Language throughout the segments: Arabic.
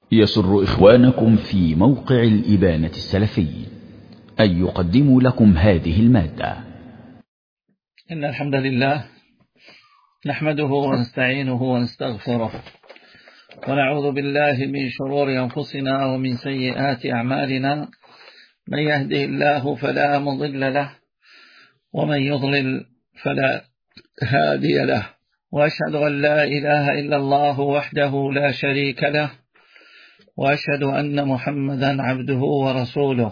يسر إخوانكم في موقع الإبانة السلفي أن يقدموا لكم هذه المادة. إن الحمد لله نحمده ونستعينه ونستغفره ونعوذ بالله من شرور أنفسنا ومن سيئات أعمالنا، من يهده الله فلا مضل له ومن يضلل فلا هادي له، وأشهد أن لا إله إلا الله وحده لا شريك له، وأشهد أن محمدا عبده ورسوله.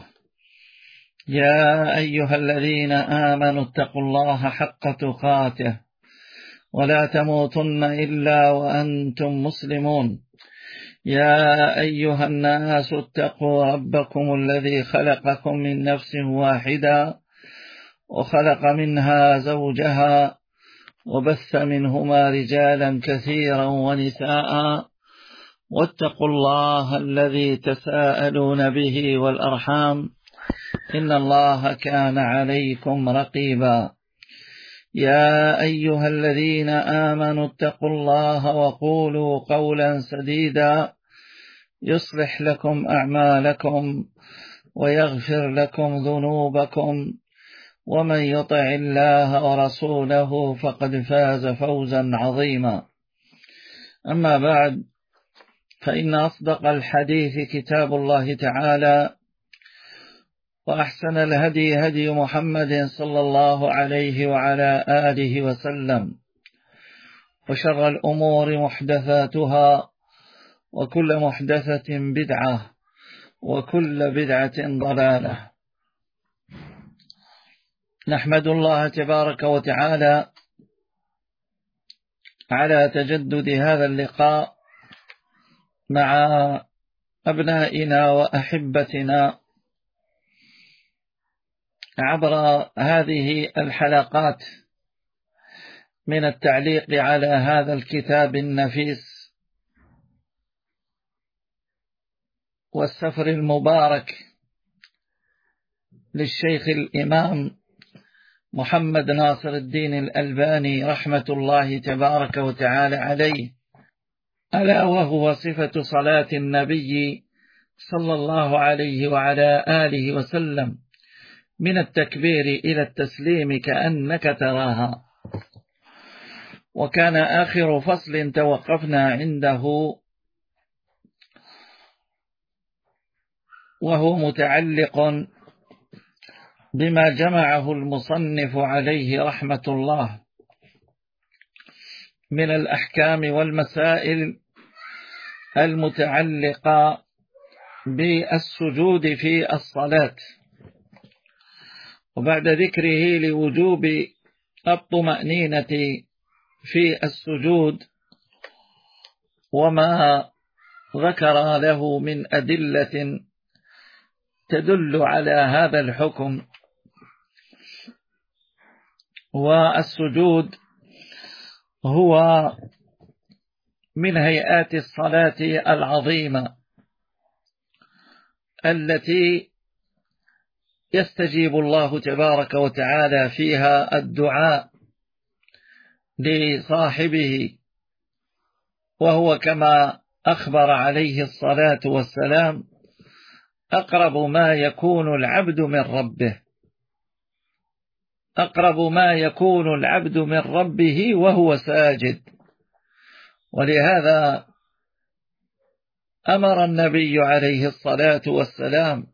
يا أيها الذين آمنوا اتقوا الله حق تقاته ولا تموتن إلا وأنتم مسلمون. يا أيها الناس اتقوا ربكم الذي خلقكم من نفس واحدة وخلق منها زوجها وبث منهما رجالا كثيرا ونساء، واتقوا الله الذي تساءلون به والأرحام إن الله كان عليكم رقيبا. يا أيها الذين آمنوا اتقوا الله وقولوا قولا سديدا يصلح لكم أعمالكم ويغفر لكم ذنوبكم، ومن يطع الله ورسوله فقد فاز فوزا عظيما. أما بعد، فإن أصدق الحديث كتاب الله تعالى، وأحسن الهدي هدي محمد صلى الله عليه وعلى آله وسلم، وشر الأمور محدثاتها، وكل محدثة بدعة، وكل بدعة ضلالة. نحمد الله تبارك وتعالى على تجدد هذا اللقاء مع أبنائنا وأحبتنا عبر هذه الحلقات من التعليق على هذا الكتاب النفيس والسفر المبارك للشيخ الإمام محمد ناصر الدين الألباني رحمة الله تبارك وتعالى عليه، ألا وهو صفة صلاة النبي صلى الله عليه وعلى آله وسلم من التكبير إلى التسليم كأنك تراها. وكان آخر فصل توقفنا عنده وهو متعلق بما جمعه المصنف عليه رحمة الله من الأحكام والمسائل المتعلقة بالسجود في الصلاة، وبعد ذكره لوجوب الطمأنينة في السجود وما ذكر له من أدلة تدل على هذا الحكم. والسجود هو من هيئات الصلاة العظيمة التي يستجيب الله تبارك وتعالى فيها الدعاء لصاحبه، وهو كما أخبر عليه الصلاة والسلام أقرب ما يكون العبد من ربه، أقرب ما يكون العبد من ربه وهو ساجد. ولهذا أمر النبي عليه الصلاة والسلام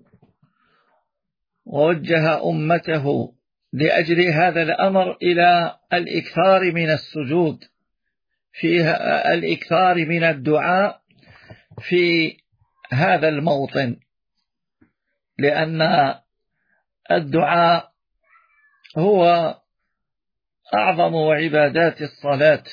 ووجه أمته لأجل هذا الأمر إلى الإكثار من السجود، فيها الإكثار من الدعاء في هذا الموطن، لأن الدعاء هو أعظم عبادات الصلاة،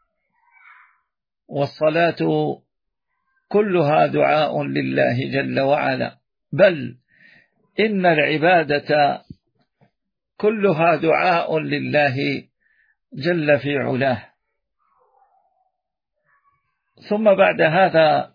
والصلاة كلها دعاء لله جل وعلا، بل إن العبادة كلها دعاء لله جل في علاه. ثم بعد هذا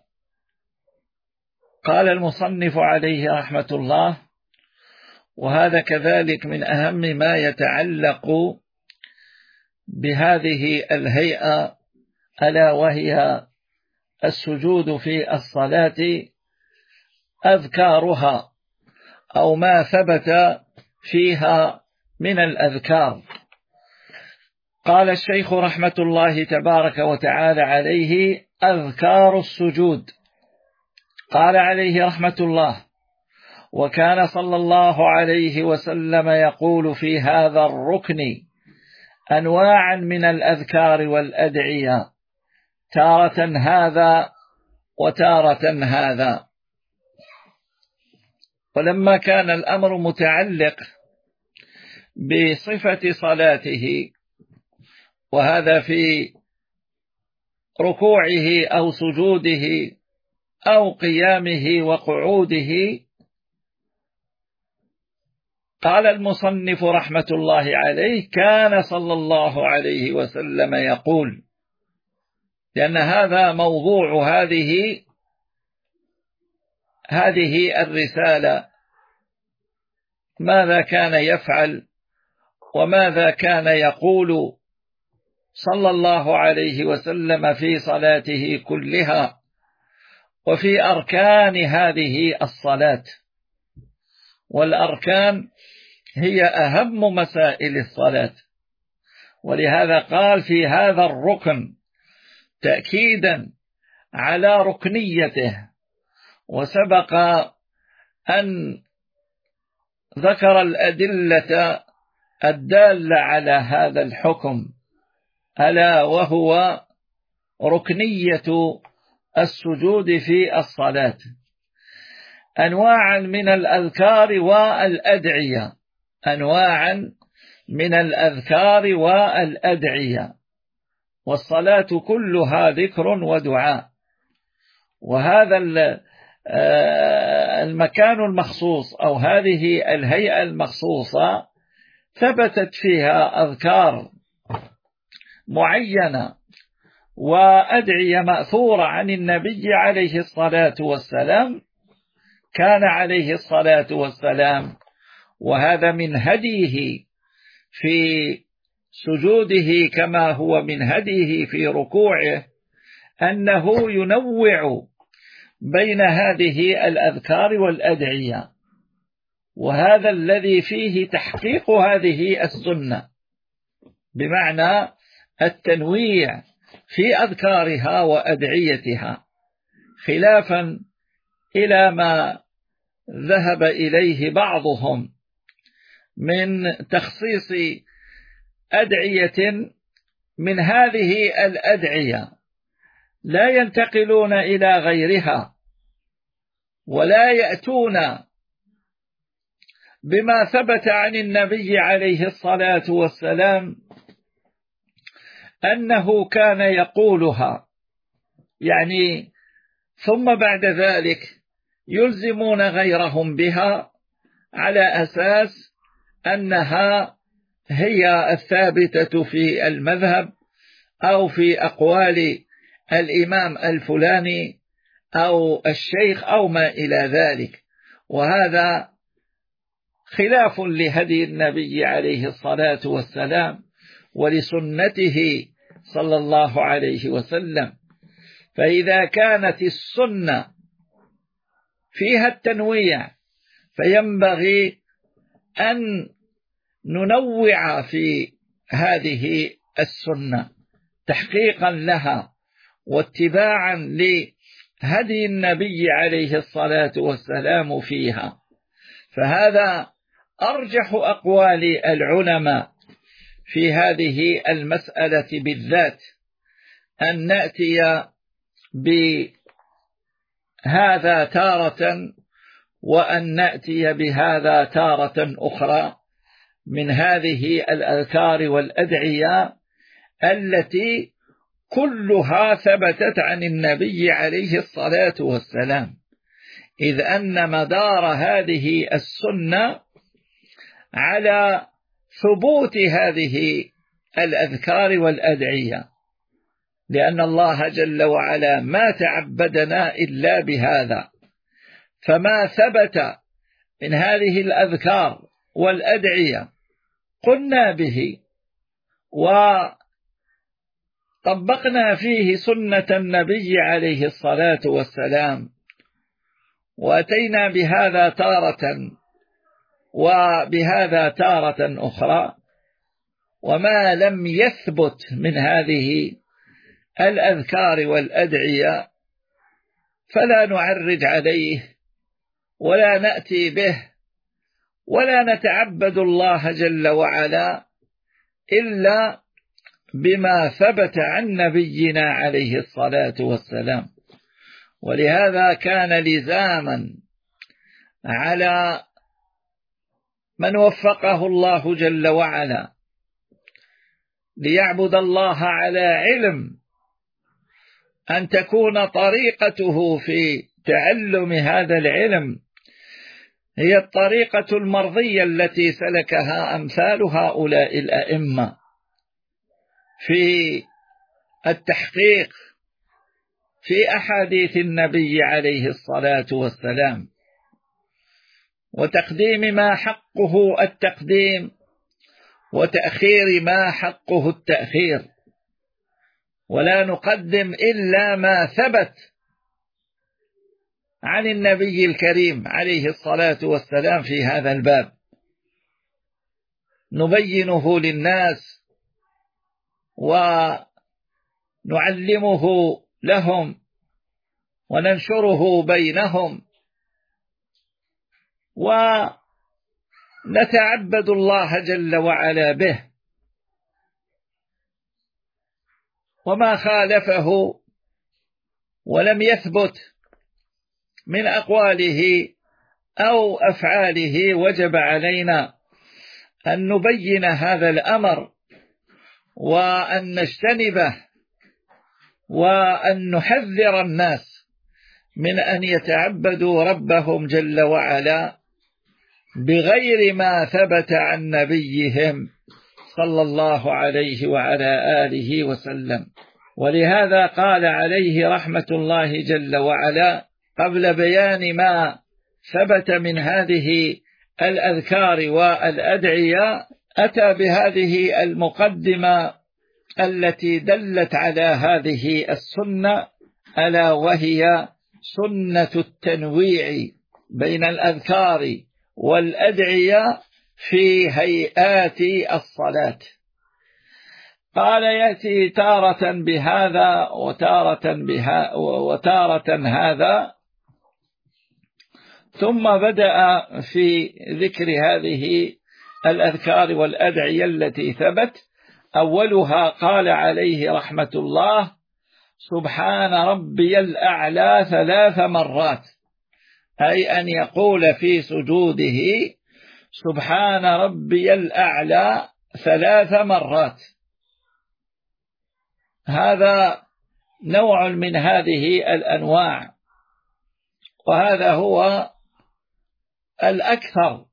قال المصنف عليه رحمة الله: وهذا كذلك من أهم ما يتعلق بهذه الهيئة، ألا وهي السجود في الصلاة أذكارها أو ما ثبت فيها من الأذكار. قال الشيخ رحمة الله تبارك وتعالى عليه: أذكار السجود. قال عليه رحمة الله: وكان صلى الله عليه وسلم يقول في هذا الركن أنواعا من الأذكار والأدعية، تارة هذا وتارة هذا. ولما كان الأمر متعلق بصفة صلاته، وهذا في ركوعه أو سجوده أو قيامه وقعوده، قال المصنف رحمة الله عليه: كان صلى الله عليه وسلم يقول، لأن هذا موضوع هذه الرسالة، ماذا كان يفعل وماذا كان يقول صلى الله عليه وسلم في صلاته كلها وفي أركان هذه الصلاة. والأركان هي أهم مسائل الصلاة، ولهذا قال في هذا الركن تأكيدا على ركنيته. وسبق أن ذكر الأدلة الدالة على هذا الحكم، ألا وهو ركنية السجود في الصلاة. أنواعا من الأذكار والأدعية، أنواعا من الأذكار والأدعية، والصلاة كلها ذكر ودعاء. وهذا المكان المخصوص أو هذه الهيئة المخصوصة ثبتت فيها أذكار معينة وأدعية مأثورة عن النبي عليه الصلاة والسلام. كان عليه الصلاة والسلام، وهذا من هديه في سجوده كما هو من هديه في ركوعه، أنه ينوع بين هذه الأذكار والأدعية، وهذا الذي فيه تحقيق هذه السنة، بمعنى التنويع في أذكارها وأدعيتها، خلافا إلى ما ذهب إليه بعضهم من تخصيص أدعية من هذه الأدعية لا ينتقلون إلى غيرها ولا يأتون بما ثبت عن النبي عليه الصلاة والسلام أنه كان يقولها، يعني ثم بعد ذلك يلزمون غيرهم بها على أساس أنها هي الثابتة في المذهب أو في أقوال الإمام الفلاني أو الشيخ أو ما إلى ذلك. وهذا خلاف لهدي النبي عليه الصلاة والسلام ولسنته صلى الله عليه وسلم. فإذا كانت السنة فيها التنويع فينبغي أن ننوع في هذه السنة تحقيقا لها واتباعا لهدي النبي عليه الصلاة والسلام فيها. فهذا أرجح أقوال العلماء في هذه المسألة بالذات، أن نأتي بهذا تارة وأن نأتي بهذا تارة أخرى من هذه الأذكار والأدعية التي كلها ثبتت عن النبي عليه الصلاة والسلام، إذ أن مدار هذه السنة على ثبوت هذه الأذكار والأدعية، لأن الله جل وعلا ما تعبدنا إلا بهذا. فما ثبت من هذه الأذكار والأدعية قلنا به طبقنا فيه سنة النبي عليه الصلاة والسلام، وأتينا بهذا تارة وبهذا تارة أخرى، وما لم يثبت من هذه الأذكار والأدعية فلا نعرج عليه ولا نأتي به ولا نتعبد الله جل وعلا إلا بما ثبت عن نبينا عليه الصلاة والسلام. ولهذا كان لزاما على من وفقه الله جل وعلا ليعبد الله على علم أن تكون طريقته في تعلم هذا العلم هي الطريقة المرضية التي سلكها أمثال هؤلاء الأئمة في التحقيق في أحاديث النبي عليه الصلاة والسلام، وتقديم ما حقه التقديم وتأخير ما حقه التأخير، ولا نقدم إلا ما ثبت عن النبي الكريم عليه الصلاة والسلام في هذا الباب، نبينه للناس ونعلمه لهم وننشره بينهم، ونتعبد الله جل وعلا به. وما خالفه ولم يثبت من أقواله أو أفعاله وجب علينا أن نبين هذا الأمر وأن نجتنبه وأن نحذر الناس من أن يتعبدوا ربهم جل وعلا بغير ما ثبت عن نبيهم صلى الله عليه وعلى آله وسلم. ولهذا قال عليه رحمة الله جل وعلا قبل بيان ما ثبت من هذه الأذكار والأدعية أتى بهذه المقدمة التي دلت على هذه السنة، ألا وهي سنة التنويع بين الأذكار والأدعية في هيئات الصلاة. قال يأتي تارة بهذا وتارة هذا، ثم بدأ في ذكر هذه الأذكار والأدعية التي ثبت. أولها قال عليه رحمة الله: سبحان ربي الأعلى 3 مرات، أي أن يقول في سجوده سبحان ربي الأعلى 3 مرات. هذا نوع من هذه الأنواع، وهذا هو الأكثر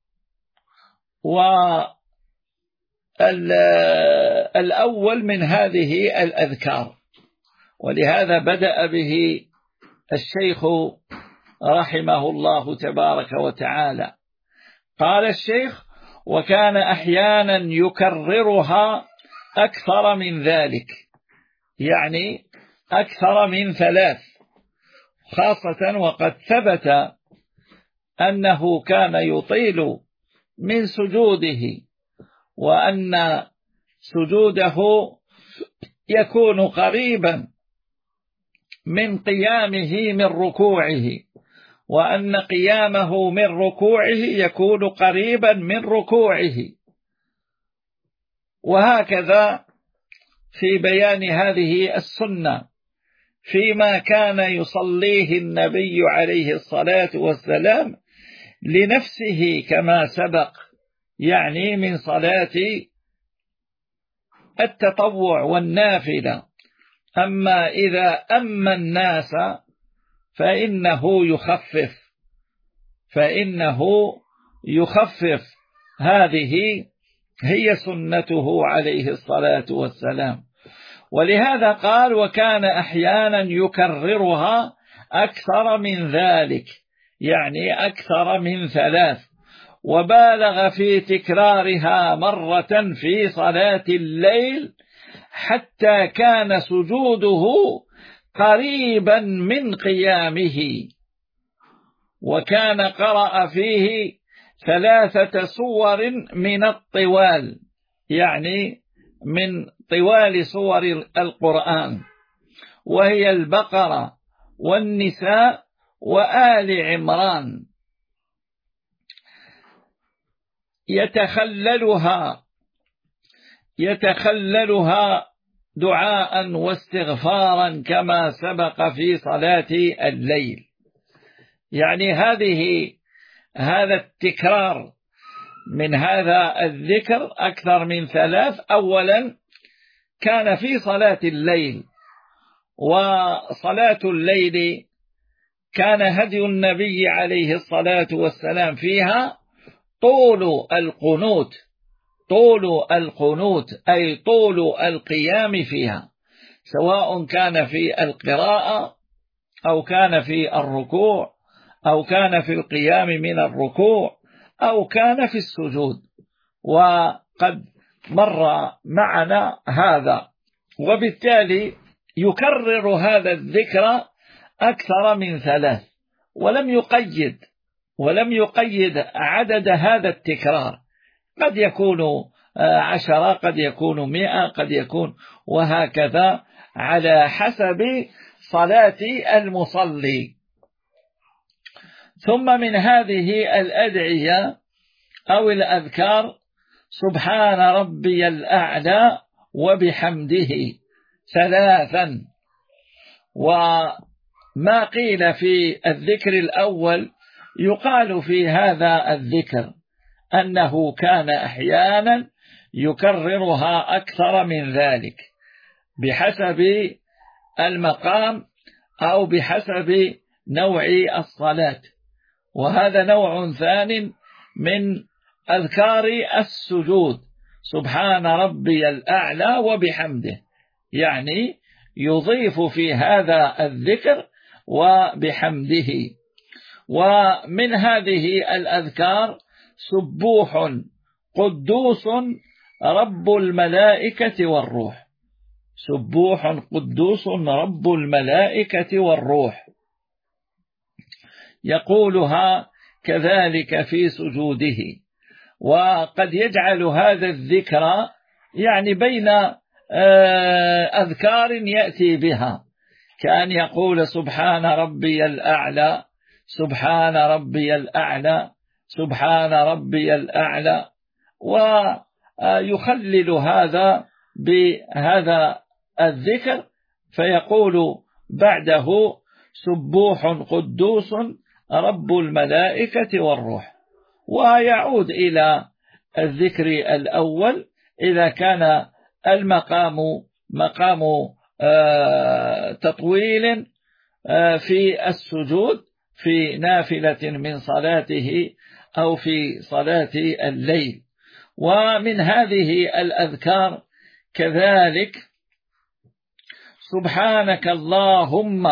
والأول من هذه الأذكار، ولهذا بدأ به الشيخ رحمه الله تبارك وتعالى. قال الشيخ: وكان أحيانا يكررها أكثر من ذلك، يعني أكثر من 3، خاصة وقد ثبت أنه كان يطيل من سجوده، وأن سجوده يكون قريبا من قيامه من ركوعه، وأن قيامه من ركوعه يكون قريبا من ركوعه. وهكذا في بيان هذه السنة فيما كان يصليه النبي عليه الصلاة والسلام لنفسه كما سبق، يعني من صلاة التطوع والنافلة. أما إذا أما الناس فإنه يخفف. هذه هي سنته عليه الصلاة والسلام. ولهذا قال: وكان أحيانا يكررها أكثر من ذلك، يعني أكثر من 3، وبالغ في تكرارها مرة في صلاة الليل حتى كان سجوده قريبا من قيامه، وكان قرأ فيه 3 سور من الطوال، يعني من طوال سور القرآن، وهي البقرة والنساء وآل عمران، يتخللها دعاء واستغفارا كما سبق في صلاة الليل. يعني هذا التكرار من هذا الذكر أكثر من 3. أولا كان في صلاة الليل، وصلاة الليل كان هدي النبي عليه الصلاة والسلام فيها طول القنوت أي طول القيام فيها، سواء كان في القراءة أو كان في الركوع أو كان في القيام من الركوع أو كان في السجود، وقد مر معنا هذا. وبالتالي يكرر هذا الذكر أكثر من 3، ولم يقيد عدد هذا التكرار، قد يكون 10، قد يكون 100، قد يكون، وهكذا على حسب صلاة المصلي. ثم من هذه الأدعية أو الأذكار سبحان ربي الأعلى وبحمده 3. وما قيل في الذكر الأول يقال في هذا الذكر أنه كان أحيانا يكررها أكثر من ذلك بحسب المقام أو بحسب نوع الصلاة، وهذا نوع ثاني من أذكار السجود، سبحان ربي الأعلى وبحمده، يعني يضيف في هذا الذكر وبحمده. ومن هذه الأذكار سبوح قدوس رب الملائكة والروح، سبوح قدوس رب الملائكة والروح، يقولها كذلك في سجوده. وقد يجعل هذا الذكر يعني بين أذكار يأتي بها، كأن يقول سبحان ربي الأعلى، سبحان ربي الأعلى، سبحان ربي الأعلى، ويخلل هذا بهذا الذكر فيقول بعده سبوح قدوس رب الملائكة والروح، ويعود إلى الذكر الأول إذا كان المقام مقام تطويل في السجود في نافلة من صلاته أو في صلاة الليل. ومن هذه الأذكار كذلك سبحانك اللهم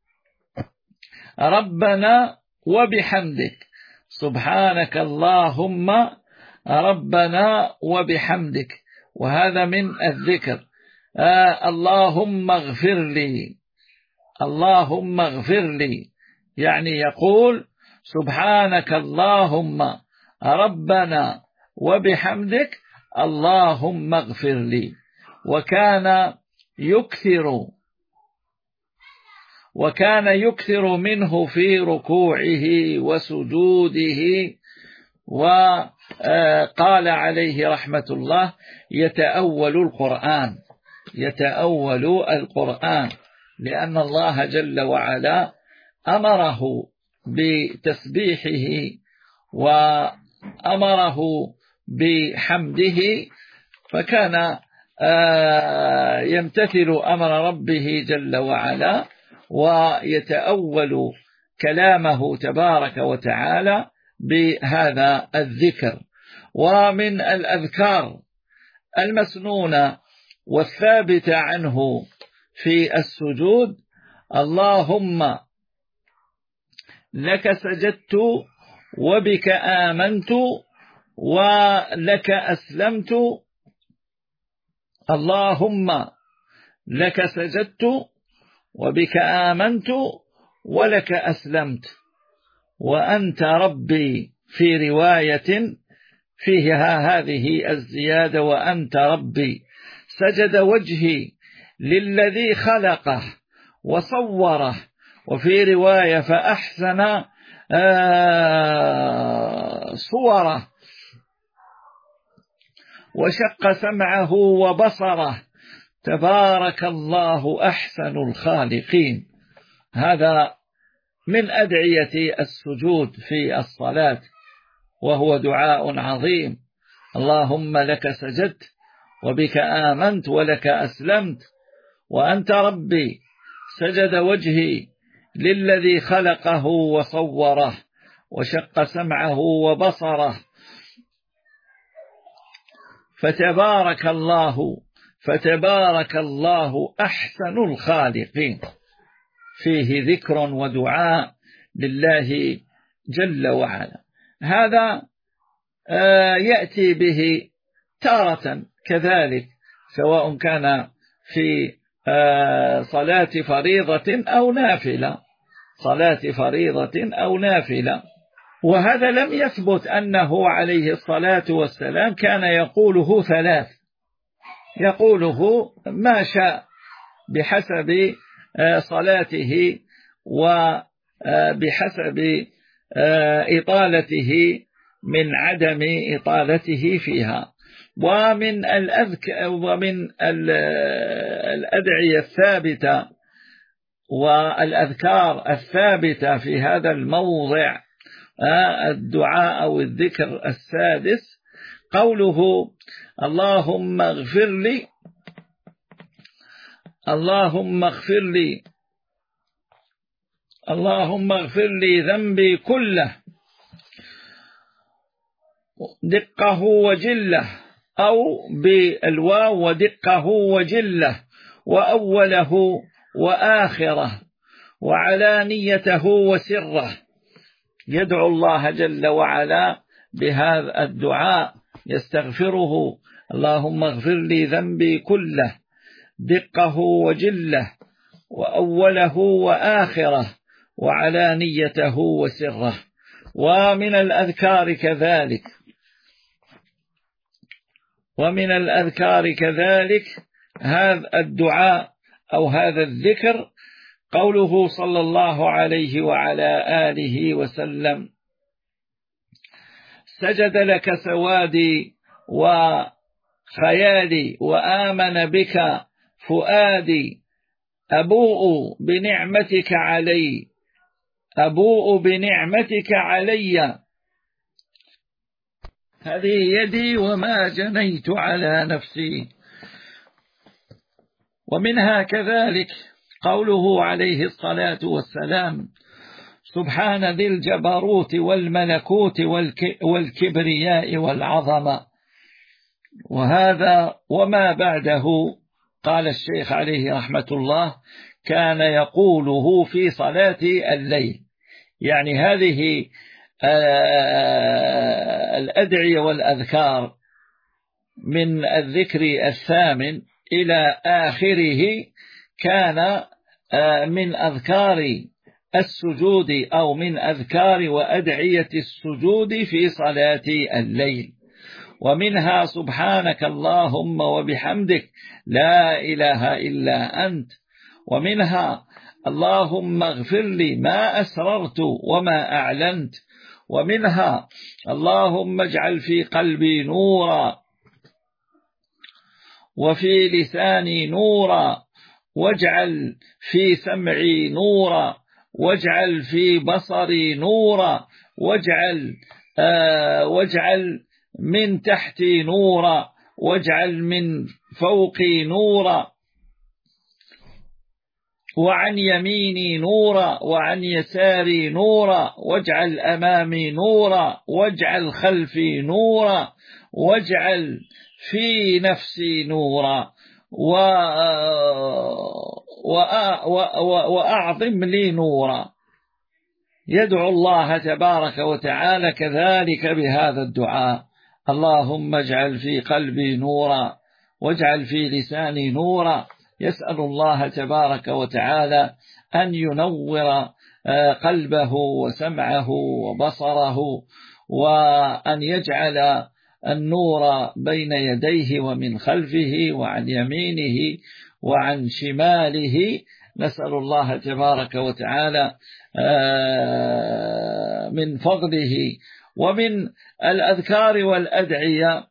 ربنا وبحمدك، سبحانك اللهم ربنا وبحمدك، وهذا من الذكر. اللهم اغفر لي، اللهم اغفر لي، يعني يقول سبحانك اللهم ربنا وبحمدك اللهم اغفر لي. وكان يكثر منه في ركوعه وسجوده. وقال عليه رحمة الله يتأول القرآن، لأن الله جل وعلا أمره بتسبيحه وأمره بحمده، فكان يمتثل أمر ربه جل وعلا ويتأول كلامه تبارك وتعالى بهذا الذكر. ومن الأذكار المسنونة والثابتة عنه في السجود اللهم لك سجدت وبك آمنت ولك أسلمت اللهم لك سجدت وبك آمنت ولك أسلمت وأنت ربي، في رواية فيها هذه الزيادة وأنت ربي. سجد وجهي للذي خلقه وصوره، وفي رواية فأحسن صوره، وشق سمعه وبصره، تبارك الله أحسن الخالقين. هذا من أدعية السجود في الصلاة، وهو دعاء عظيم. اللهم لك سجدت وبك آمنت ولك أسلمت وأنت ربي. سجد وجهي للذي خلقه وصوره وشق سمعه وبصره، فتبارك الله أحسن الخالقين. فيه ذكر ودعاء لله جل وعلا. هذا يأتي به تارة كذلك، سواء كان في صلاة فريضة أو نافلة. وهذا لم يثبت أنه عليه الصلاة والسلام كان يقوله ثلاث، يقوله ما شاء بحسب صلاته وبحسب إطالته من عدم إطالته فيها. ومن الأدعية الثابتة والأذكار الثابتة في هذا الموضع الدعاء أو الذكر السادس قوله اللهم اغفر لي ذنبي كله دقه وجله، أو بالواو ودقه وجله، وأوله وآخره وعلانيته وسره. يدعو الله جل وعلا بهذا الدعاء، يستغفره: اللهم اغفر لي ذنبي كله دقه وجله وأوله وآخره وعلانيته وسره. ومن الأذكار كذلك هذا الدعاء أو هذا الذكر قوله صلى الله عليه وعلى آله وسلم: سجد لك سوادي وخيالي وآمن بك فؤادي، أبوء بنعمتك علي، هذه يدي وما جنيت على نفسي. ومنها كذلك قوله عليه الصلاة والسلام: سبحان ذي الجبروت والملكوت والكبرياء والعظمة. وهذا وما بعده قال الشيخ عليه رحمة الله كان يقوله في صلاة الليل. يعني هذه الأدعية والأذكار من الذكر الثامن إلى آخره كان من أذكار السجود أو من أذكار وأدعية السجود في صلاة الليل. ومنها سبحانك اللهم وبحمدك لا إله إلا أنت. ومنها اللهم اغفر لي ما أسررت وما أعلنت. ومنها اللهم اجعل في قلبي نورا وفي لساني نورا، واجعل في سمعي نورا، واجعل في بصري نورا، واجعل من تحتي نورا، واجعل من فوقي نورا، وعن يميني نورا وعن يساري نورا، واجعل أمامي نورا، واجعل خلفي نورا، واجعل في نفسي نورا، وأعظم لي نورا. يدعو الله تبارك وتعالى كذلك بهذا الدعاء: اللهم اجعل في قلبي نورا واجعل في لساني نورا. يسأل الله تبارك وتعالى أن ينور قلبه وسمعه وبصره، وأن يجعل النور بين يديه ومن خلفه وعن يمينه وعن شماله. نسأل الله تبارك وتعالى من فضله. ومن الأذكار والأدعية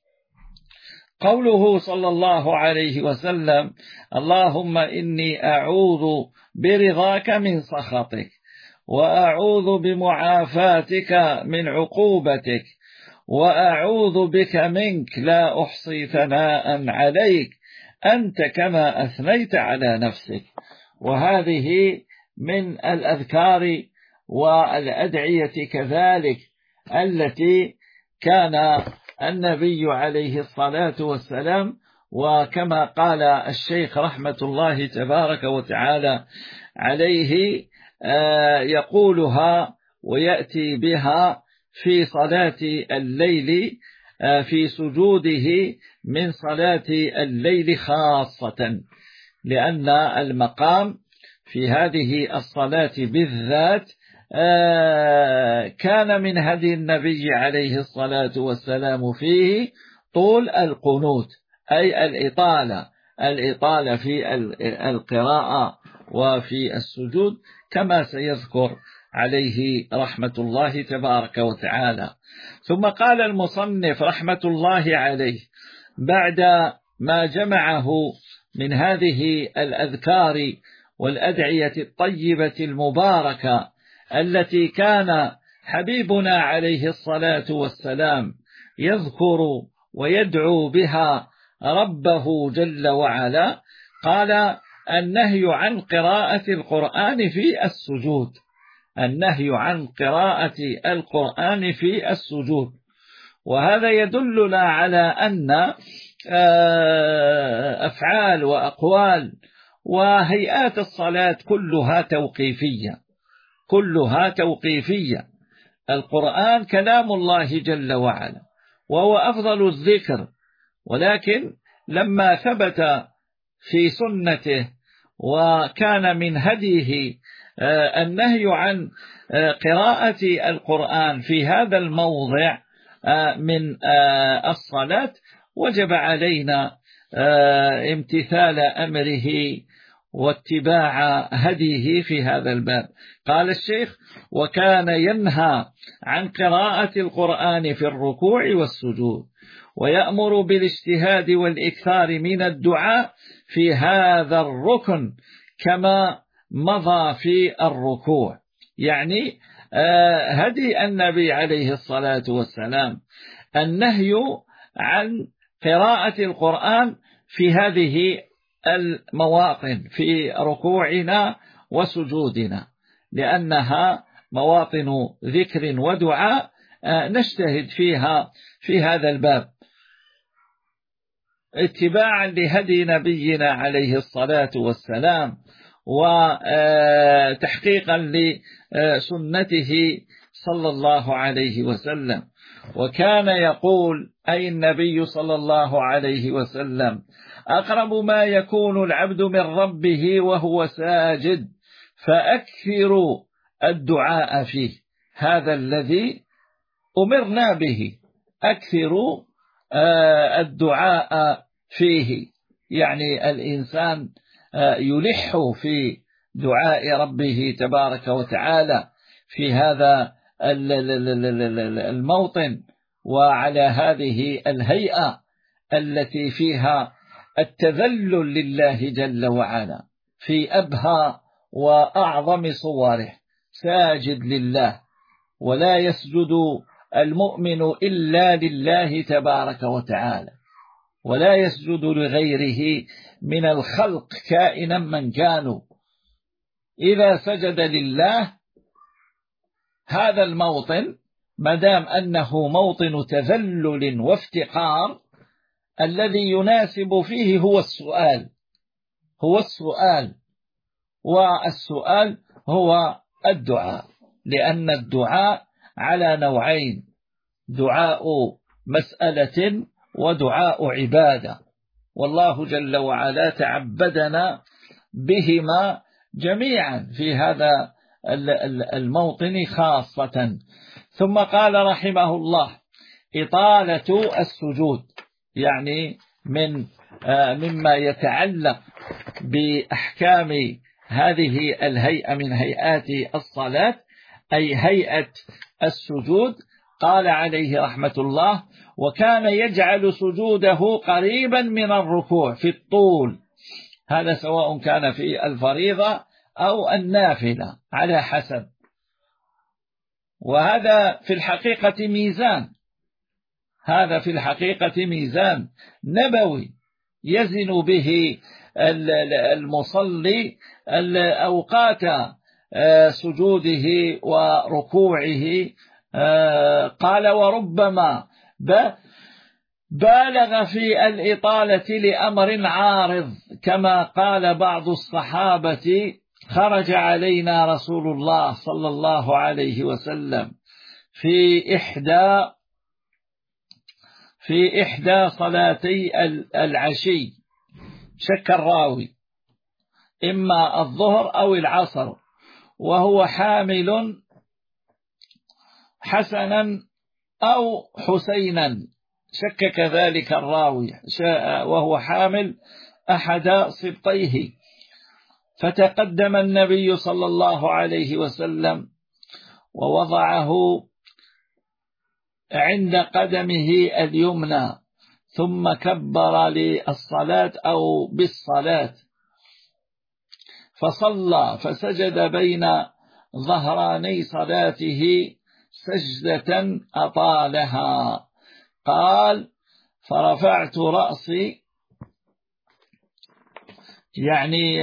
قوله صلى الله عليه وسلم: اللهم إني أعوذ برضاك من سخطك، وأعوذ بمعافاتك من عقوبتك، وأعوذ بك منك لا أحصي ثناء عليك أنت كما أثنيت على نفسك. وهذه من الأذكار والأدعية كذلك التي كان النبي عليه الصلاة والسلام، وكما قال الشيخ رحمة الله تبارك وتعالى عليه، يقولها ويأتي بها في صلاة الليل في سجوده من صلاة الليل خاصة، لأن المقام في هذه الصلاة بالذات كان من هدي النبي عليه الصلاة والسلام فيه طول القنوت، أي الإطالة في القراءة وفي السجود، كما سيذكر عليه رحمة الله تبارك وتعالى. ثم قال المصنف رحمة الله عليه بعد ما جمعه من هذه الأذكار والأدعية الطيبة المباركة التي كان حبيبنا عليه الصلاة والسلام يذكر ويدعو بها ربه جل وعلا، قال: النهي عن قراءة القرآن في السجود. النهي عن قراءة القرآن في السجود. وهذا يدلنا على أن أفعال وأقوال وهيئات الصلاة كلها توقيفية. القرآن كلام الله جل وعلا، وهو أفضل الذكر، ولكن لما ثبت في سنته وكان من هديه النهي عن قراءة القرآن في هذا الموضع من الصلاة، وجب علينا امتثال أمره واتباع هديه في هذا الباب. قال الشيخ: وكان ينهى عن قراءة القرآن في الركوع والسجود، ويأمر بالاجتهاد والإكثار من الدعاء في هذا الركن كما مضى في الركوع. يعني هدي النبي عليه الصلاة والسلام النهي عن قراءة القرآن في هذه المواطن في ركوعنا وسجودنا، لأنها مواطن ذكر ودعاء نجتهد فيها في هذا الباب اتباعا لهدي نبينا عليه الصلاة والسلام، وتحقيقا لسنته صلى الله عليه وسلم. وكان يقول أي النبي صلى الله عليه وسلم: أقرب ما يكون العبد من ربه وهو ساجد فأكثروا الدعاء فيه. هذا الذي أمرنا به، أكثروا الدعاء فيه. يعني الإنسان يلح في دعاء ربه تبارك وتعالى في هذا الموطن وعلى هذه الهيئة التي فيها التذلل لله جل وعلا في أبهى وأعظم صوره، ساجد لله، ولا يسجد المؤمن إلا لله تبارك وتعالى، ولا يسجد لغيره من الخلق كائنا من كانوا. إذا سجد لله هذا الموطن مدام أنه موطن تذلل وافتقار، الذي يناسب فيه هو السؤال، والسؤال هو الدعاء، لأن الدعاء على نوعين: دعاء مسألة ودعاء عبادة. والله جل وعلا تعبدنا بهما جميعا في هذا الموطن خاصة. ثم قال رحمه الله: إطالة السجود، يعني مما يتعلق بأحكام هذه الهيئة من هيئات الصلاة، أي هيئة السجود. قال عليه رحمة الله: وكان يجعل سجوده قريبا من الركوع في الطول، هذا سواء كان في الفريضة أو النافلة على حسب. وهذا في الحقيقة ميزان، هذا في الحقيقة ميزان نبوي يزن به المصلي أوقات سجوده وركوعه. قال: وربما بالغ في الإطالة لأمر عارض، كما قال بعض الصحابة: خرج علينا رسول الله صلى الله عليه وسلم في إحدى صلاتي العشي، شك الراوي، إما الظهر أو العصر، وهو حامل حسنا أو حسينا، شك كذلك الراوي، وهو حامل أحد سبطيه. فتقدم النبي صلى الله عليه وسلم ووضعه عند قدمه اليمنى، ثم كبر للصلاة أو بالصلاة، فصلى فسجد بين ظهراني صلاته سجدة أطالها. قال: فرفعت رأسي، يعني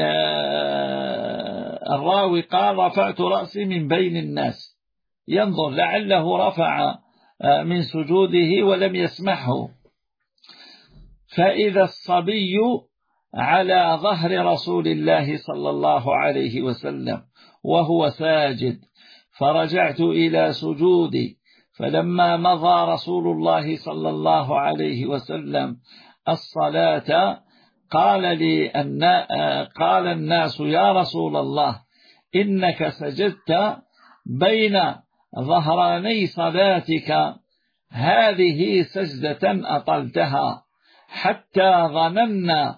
الراوي قال: رفعت رأسي من بين الناس، ينظر لعله رفع من سجوده ولم يسمحه، فإذا الصبي على ظهر رسول الله صلى الله عليه وسلم وهو ساجد، فرجعت إلى سجودي، فلما مضى رسول الله صلى الله عليه وسلم الصلاة قال الناس: يا رسول الله، إنك سجدت بين ظهراني صلاتك، هذه سجدة أطلتها، حتى ظننا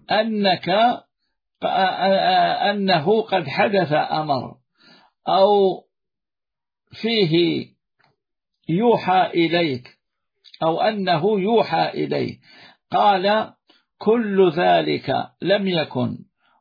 أنه قد حدث أمر أو فيه يوحى إليك، أو أنه يوحى إليه. قال: كل ذلك لم يكن،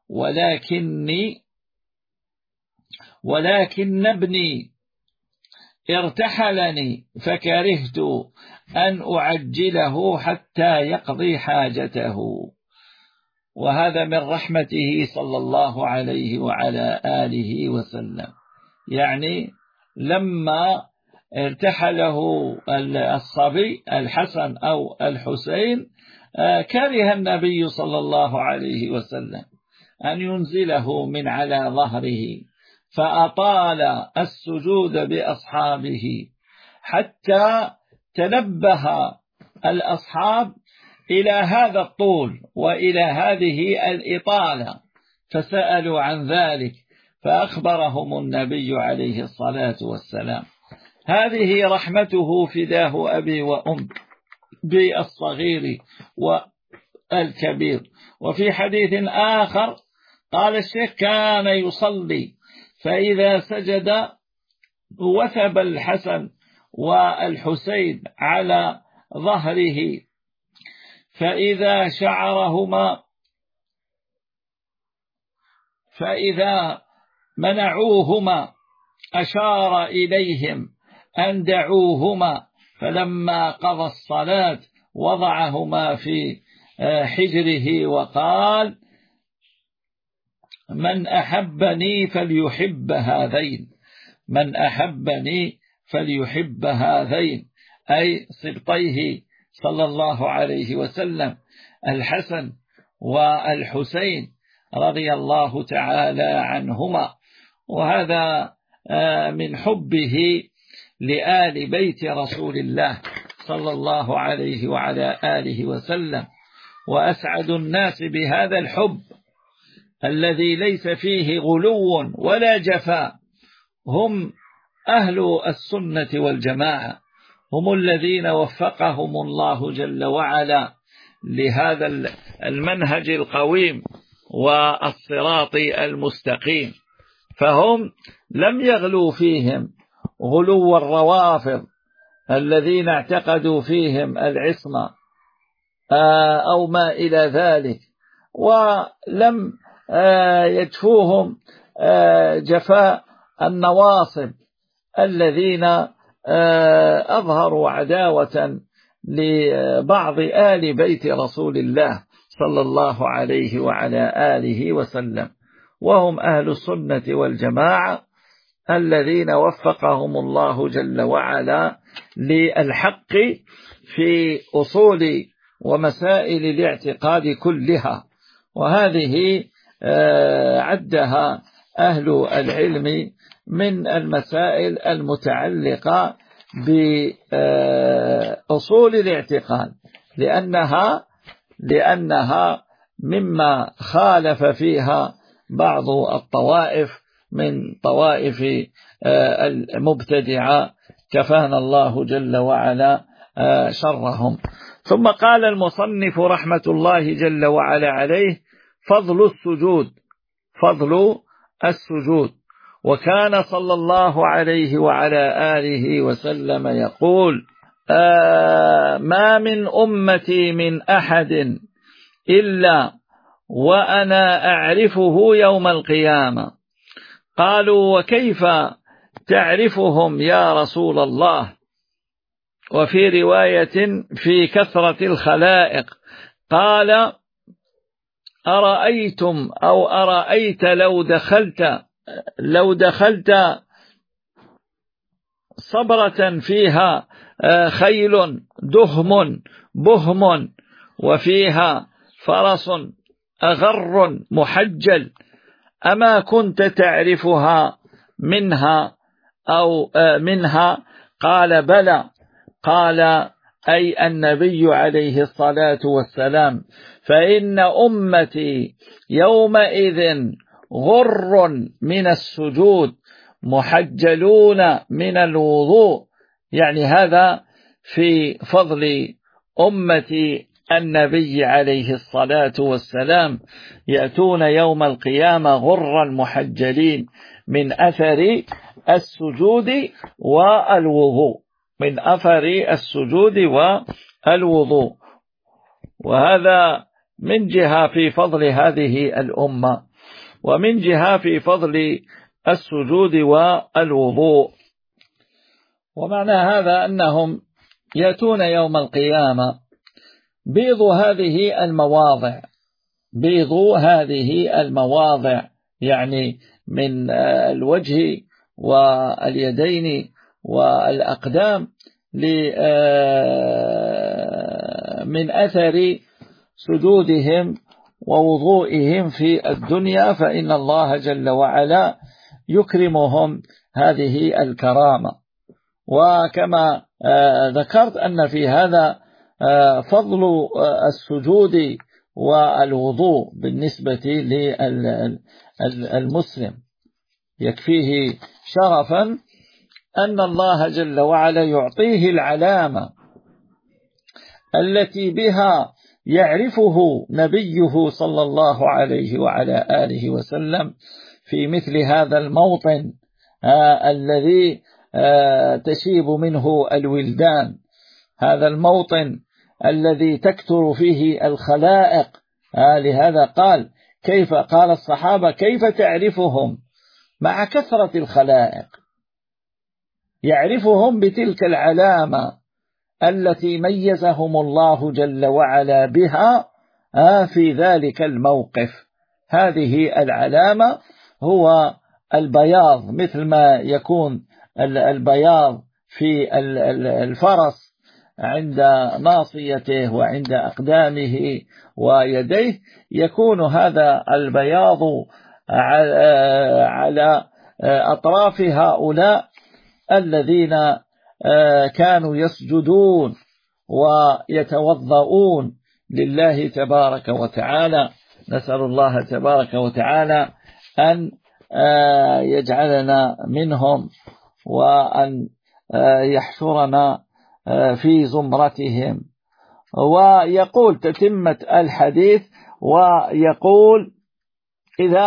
ولكن ابني ارتحلني، فكرهت أن أعجله حتى يقضي حاجته. وهذا من رحمته صلى الله عليه وعلى آله وسلم، يعني لما ارتحله الصبي الحسن أو الحسين، كره النبي صلى الله عليه وسلم أن ينزله من على ظهره، فأطال السجود بأصحابه، حتى تنبه الأصحاب إلى هذا الطول وإلى هذه الإطالة، فسألوا عن ذلك، فأخبرهم النبي عليه الصلاة والسلام. هذه رحمته فداه أبي وأم بالصغير والكبير. وفي حديث آخر قال الشيخ: كان يصلي فإذا سجد وثب الحسن والحسين على ظهره، فإذا منعوهما أشار إليهم أن دعوهما، فلما قضى الصلاة وضعهما في حجره وقال: من أحبني فليحب هذين، من أحبني فليحب هذين، أي سبطيه صلى الله عليه وسلم الحسن والحسين رضي الله تعالى عنهما. وهذا من حبه لآل بيت رسول الله صلى الله عليه وعلى آله وسلم. وأسعد الناس بهذا الحب الذي ليس فيه غلو ولا جفاء هم أهل السنة والجماعة، هم الذين وفقهم الله جل وعلا لهذا المنهج القويم والصراط المستقيم، فهم لم يغلوا فيهم غلو الروافض الذين اعتقدوا فيهم العصمة أو ما إلى ذلك، ولم يجفوهم جفاء النواصب الذين أظهروا عداوة لبعض آل بيت رسول الله صلى الله عليه وعلى آله وسلم، وهم أهل السنة والجماعة الذين وفقهم الله جل وعلا للحق في أصول ومسائل الاعتقاد كلها، وهذه عدها أهل العلم من المسائل المتعلقة بأصول الاعتقاد، لأنها مما خالف فيها بعض الطوائف من طوائف المبتدعة كفانا الله جل وعلا شرهم. ثم قال المصنف رحمة الله جل وعلا عليه: فضل السجود. وكان صلى الله عليه وعلى آله وسلم يقول: ما من أمتي من أحد إلا وأنا أعرفه يوم القيامة. قالوا: وكيف تعرفهم يا رسول الله؟ وفي رواية: في كثرة الخلائق. قال: أرأيتم أو أرأيت لو دخلت صبرة فيها خيل بهم وفيها فرس أغر محجل، أما كنت تعرفها منها؟ قال: بلى. قال: أي النبي عليه الصلاة والسلام: فإن أمتي يومئذ غر من السجود محجلون من الوضوء. يعني هذا في فضل أمة النبي عليه الصلاة والسلام، يأتون يوم القيامة غرا محجلين من أثر السجود والوضوء، وهذا من جهة في فضل هذه الأمة، ومن جهة في فضل السجود والوضوء. ومعنى هذا أنهم يأتون يوم القيامة بيض هذه المواضع يعني من الوجه واليدين والأقدام من أثر سجودهم ووضوئهم في الدنيا، فإن الله جل وعلا يكرمهم هذه الكرامة. وكما ذكرت أن في هذا فضل السجود والوضوء بالنسبة للمسلم، يكفيه شرفا أن الله جل وعلا يعطيه العلامة التي بها يعرفه نبيه صلى الله عليه وعلى آله وسلم في مثل هذا الموطن الذي تشيب منه الولدان، هذا الموطن الذي تكثر فيه الخلائق. لهذا قال الصحابة: كيف تعرفهم مع كثرة الخلائق؟ يعرفهم بتلك العلامة التي ميزهم الله جل وعلا بها في ذلك الموقف. هذه العلامة هو البياض، مثل ما يكون البياض في الفرس عند ناصيته وعند أقدامه ويديه، يكون هذا البياض على أطراف هؤلاء الذين كانوا يسجدون ويتوضؤون لله تبارك وتعالى. نسأل الله تبارك وتعالى أن يجعلنا منهم، وأن يحشرنا في زمرتهم. ويقول تتمة الحديث، ويقول: إذا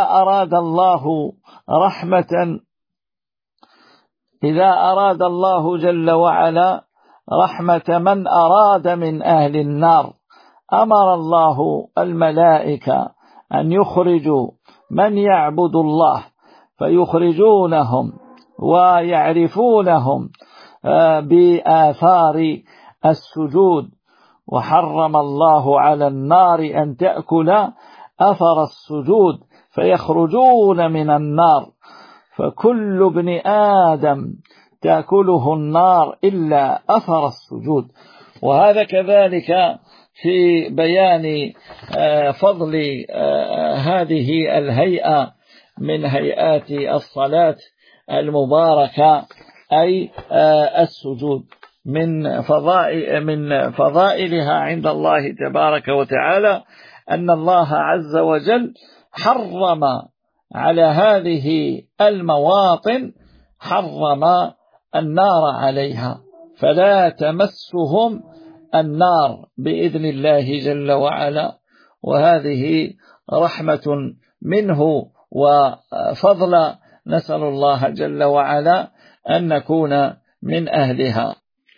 أراد الله جل وعلا رحمة من أراد من أهل النار أمر الله الملائكة أن يخرجوا من يعبد الله، فيخرجونهم ويعرفونهم بآثار السجود. وحرم الله على النار أن تأكل أثر السجود، فيخرجون من النار، فكل ابن آدم تأكله النار إلا أثر السجود. وهذا كذلك في بيان فضل هذه الهيئة من هيئات الصلاة المباركة، أي السجود، من فضائلها عند الله تبارك وتعالى أن الله عز وجل حرم على هذه المواطن، حرم النار عليها، فلا تمسهم النار بإذن الله جل وعلا. وهذه رحمة منه وفضل، نسأل الله جل وعلا أن نكون من أهلها.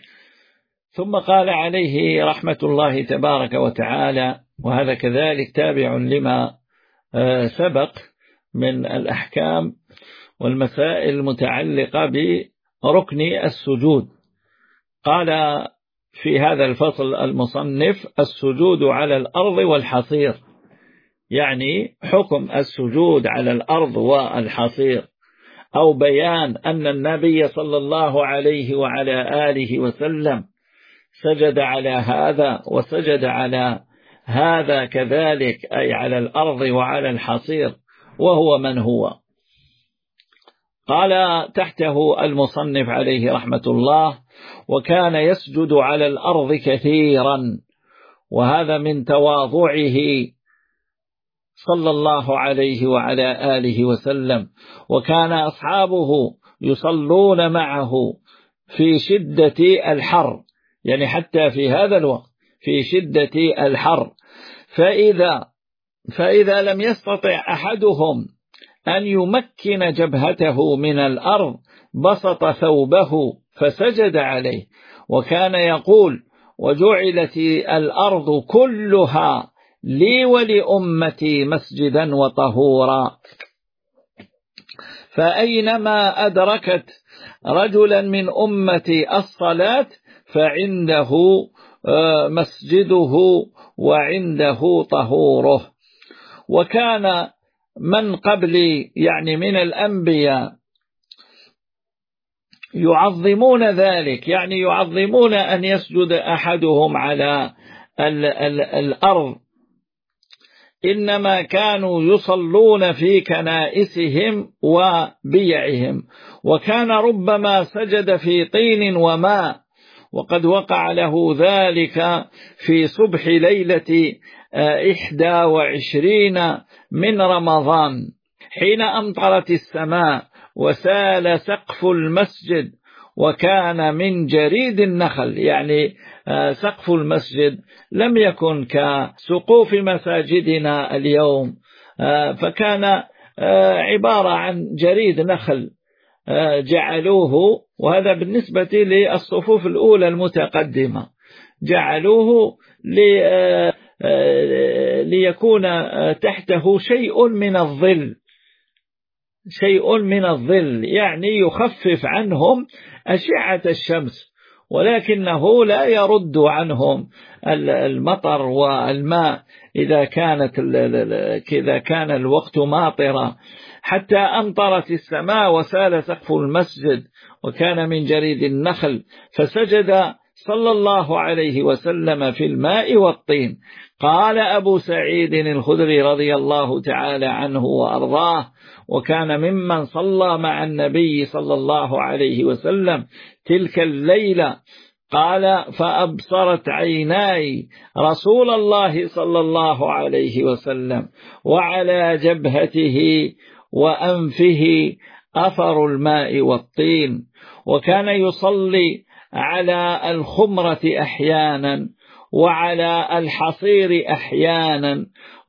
ثم قال عليه رحمة الله تبارك وتعالى، وهذا كذلك تابع لما سبق من الأحكام والمسائل المتعلقة بركن السجود. قال في هذا الفصل المصنف: السجود على الأرض والحصير، يعني حكم السجود على الأرض والحصير، أو بيان أن النبي صلى الله عليه وعلى آله وسلم سجد على هذا وسجد على هذا كذلك، أي على الأرض وعلى الحصير، وهو من هو. قال تحته المصنف عليه رحمة الله: وكان يسجد على الأرض كثيرا، وهذا من تواضعه صلى الله عليه وعلى آله وسلم. وكان أصحابه يصلون معه في شدة الحر، يعني حتى في هذا الوقت في شدة الحر، فإذا لم يستطع أحدهم أن يمكن جبهته من الأرض بسط ثوبه فسجد عليه. وكان يقول: وجعلت الأرض كلها لي ولأمتي مسجدا وطهورا، فأينما أدركت رجلا من أمتي الصلاة فعنده مسجده وعنده طهوره. وكان من قبلي، يعني من الأنبياء، يعظمون ذلك، يعني يعظمون أن يسجد أحدهم على الأرض، إنما كانوا يصلون في كنائسهم وبيعهم، وكان ربما سجد في طين وماء. وقد وقع له ذلك في صبح ليلة 21 من رمضان، حين أمطرت السماء وسال سقف المسجد، وكان من جريد النخل، يعني سقف المسجد لم يكن كسقوف مساجدنا اليوم، فكان عبارة عن جريد نخل جعلوه، وهذا بالنسبة للصفوف الأولى المتقدمة، جعلوه ليكون تحته شيء من الظل، يعني يخفف عنهم أشعة الشمس، ولكنه لا يرد عنهم المطر والماء إذا كان الوقت ماطرا، حتى أمطرت السماء وسال سقف المسجد وكان من جريد النخل، فسجد صلى الله عليه وسلم في الماء والطين. قال أبو سعيد الخدري رضي الله تعالى عنه وأرضاه: وكان ممن صلى مع النبي صلى الله عليه وسلم تلك الليلة قال فأبصرت عيناي رسول الله صلى الله عليه وسلم وعلى جبهته وأنفه أثر الماء والطين، وكان يصلي على الخمرة أحيانا وعلى الحصير أحيانا،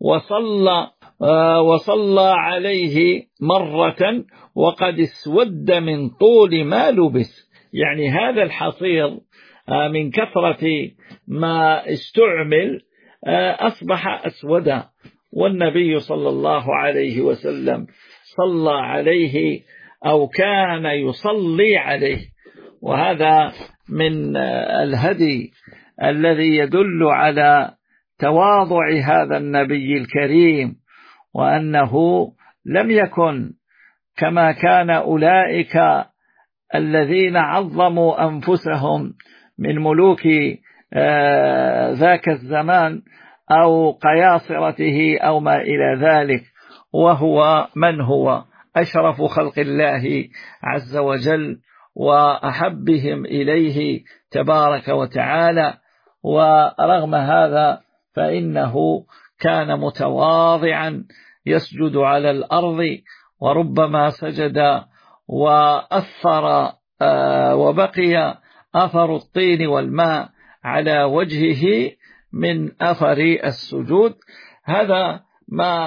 وصلى عليه مرة وقد اسود من طول ما لبس. يعني هذا الحصير من كثرة ما استعمل أصبح أسودا، والنبي صلى الله عليه وسلم صلى عليه أو كان يصلي عليه. وهذا من الهدي الذي يدل على تواضع هذا النبي الكريم، وأنه لم يكن كما كان أولئك الذين عظموا أنفسهم من ملوك ذاك الزمان أو قياصرته أو ما إلى ذلك، وهو من هو أشرف خلق الله عز وجل وأحبهم إليه تبارك وتعالى. ورغم هذا فإنه كان متواضعا يسجد على الأرض، وربما سجد وأثر وبقي أثر الطين والماء على وجهه من أثر السجود. هذا ما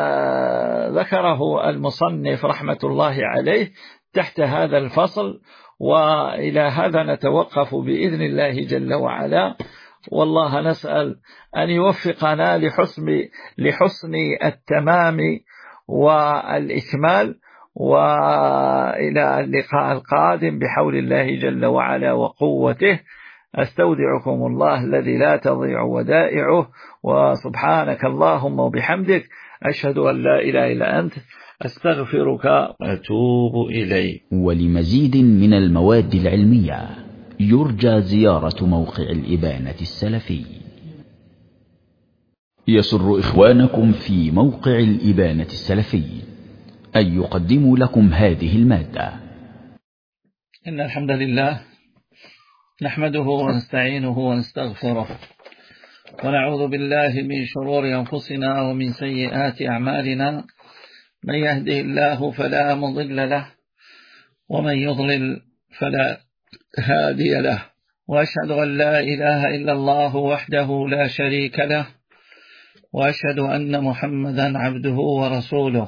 ذكره المصنف رحمة الله عليه تحت هذا الفصل، وإلى هذا نتوقف بإذن الله جل وعلا. والله نسأل أن يوفقنا لحسن التمام والإكمال، وإلى اللقاء القادم بحول الله جل وعلا وقوته. أستودعكم الله الذي لا تضيع ودائعه، وسبحانك اللهم وبحمدك أشهد أن لا إله إلا أنت أستغفرك وأتوب إليك. ولمزيد من المواد العلمية يرجى زيارة موقع الإبانة السلفي. يسر إخوانكم في موقع الإبانة السلفي أن يقدموا لكم هذه المادة. إن الحمد لله نحمده ونستعينه ونستغفره، ونعوذ بالله من شرور أنفسنا ومن سيئات أعمالنا. من يهده الله فلا مضل له، ومن يضلل فلا هادي له، وأشهد أن لا إله إلا الله وحده لا شريك له، وأشهد أن محمدا عبده ورسوله.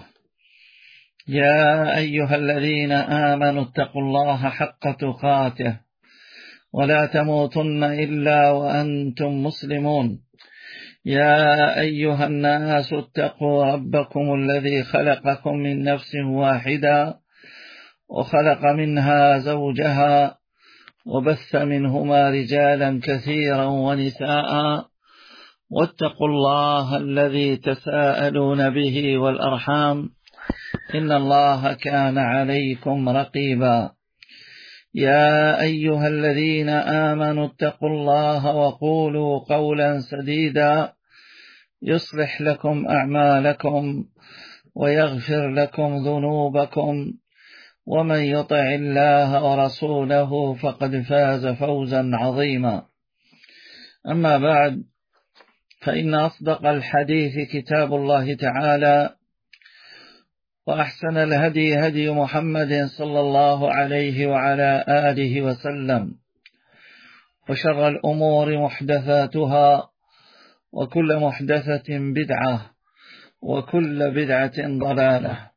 يا أيها الذين آمنوا اتقوا الله حق تقاته ولا تموتن إلا وأنتم مسلمون. يا أيها الناس اتقوا ربكم الذي خلقكم من نفس واحدة وخلق منها زوجها وبث منهما رجالا كثيرا ونساء، واتقوا الله الذي تساءلون به والأرحام إن الله كان عليكم رقيبا. يا أيها الذين آمنوا اتقوا الله وقولوا قولا سديدا يصلح لكم أعمالكم ويغفر لكم ذنوبكم، ومن يطع الله ورسوله فقد فاز فوزا عظيما. أما بعد، فإن أصدق الحديث كتاب الله تعالى، وأحسن الهدي هدي محمد صلى الله عليه وعلى آله وسلم، وشر الأمور محدثاتها، وكل محدثة بدعة، وكل بدعة ضلالة.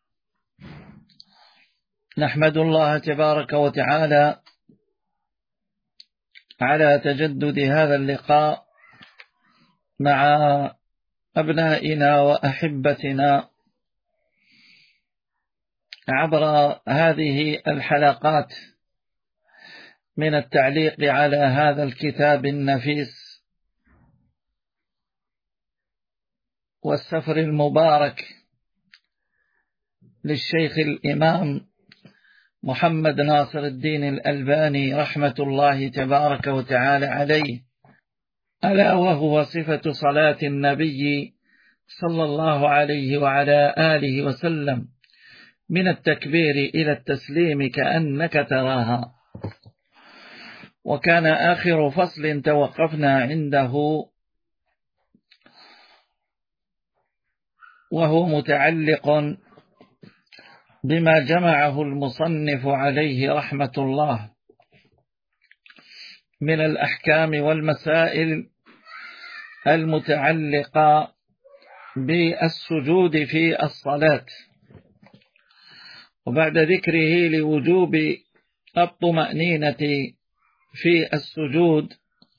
نحمد الله تبارك وتعالى على تجدد هذا اللقاء مع أبنائنا وأحبتنا عبر هذه الحلقات من التعليق على هذا الكتاب النفيس والسفر المبارك للشيخ الإمام محمد ناصر الدين الألباني رحمة الله تبارك وتعالى عليه، ألا وهو صفة صلاة النبي صلى الله عليه وعلى آله وسلم من التكبير إلى التسليم كأنك تراها. وكان آخر فصل توقفنا عنده وهو متعلق بما جمعه المصنف عليه رحمة الله من الأحكام والمسائل المتعلقة بالسجود في الصلاة، وبعد ذكره لوجوب الطمأنينة في السجود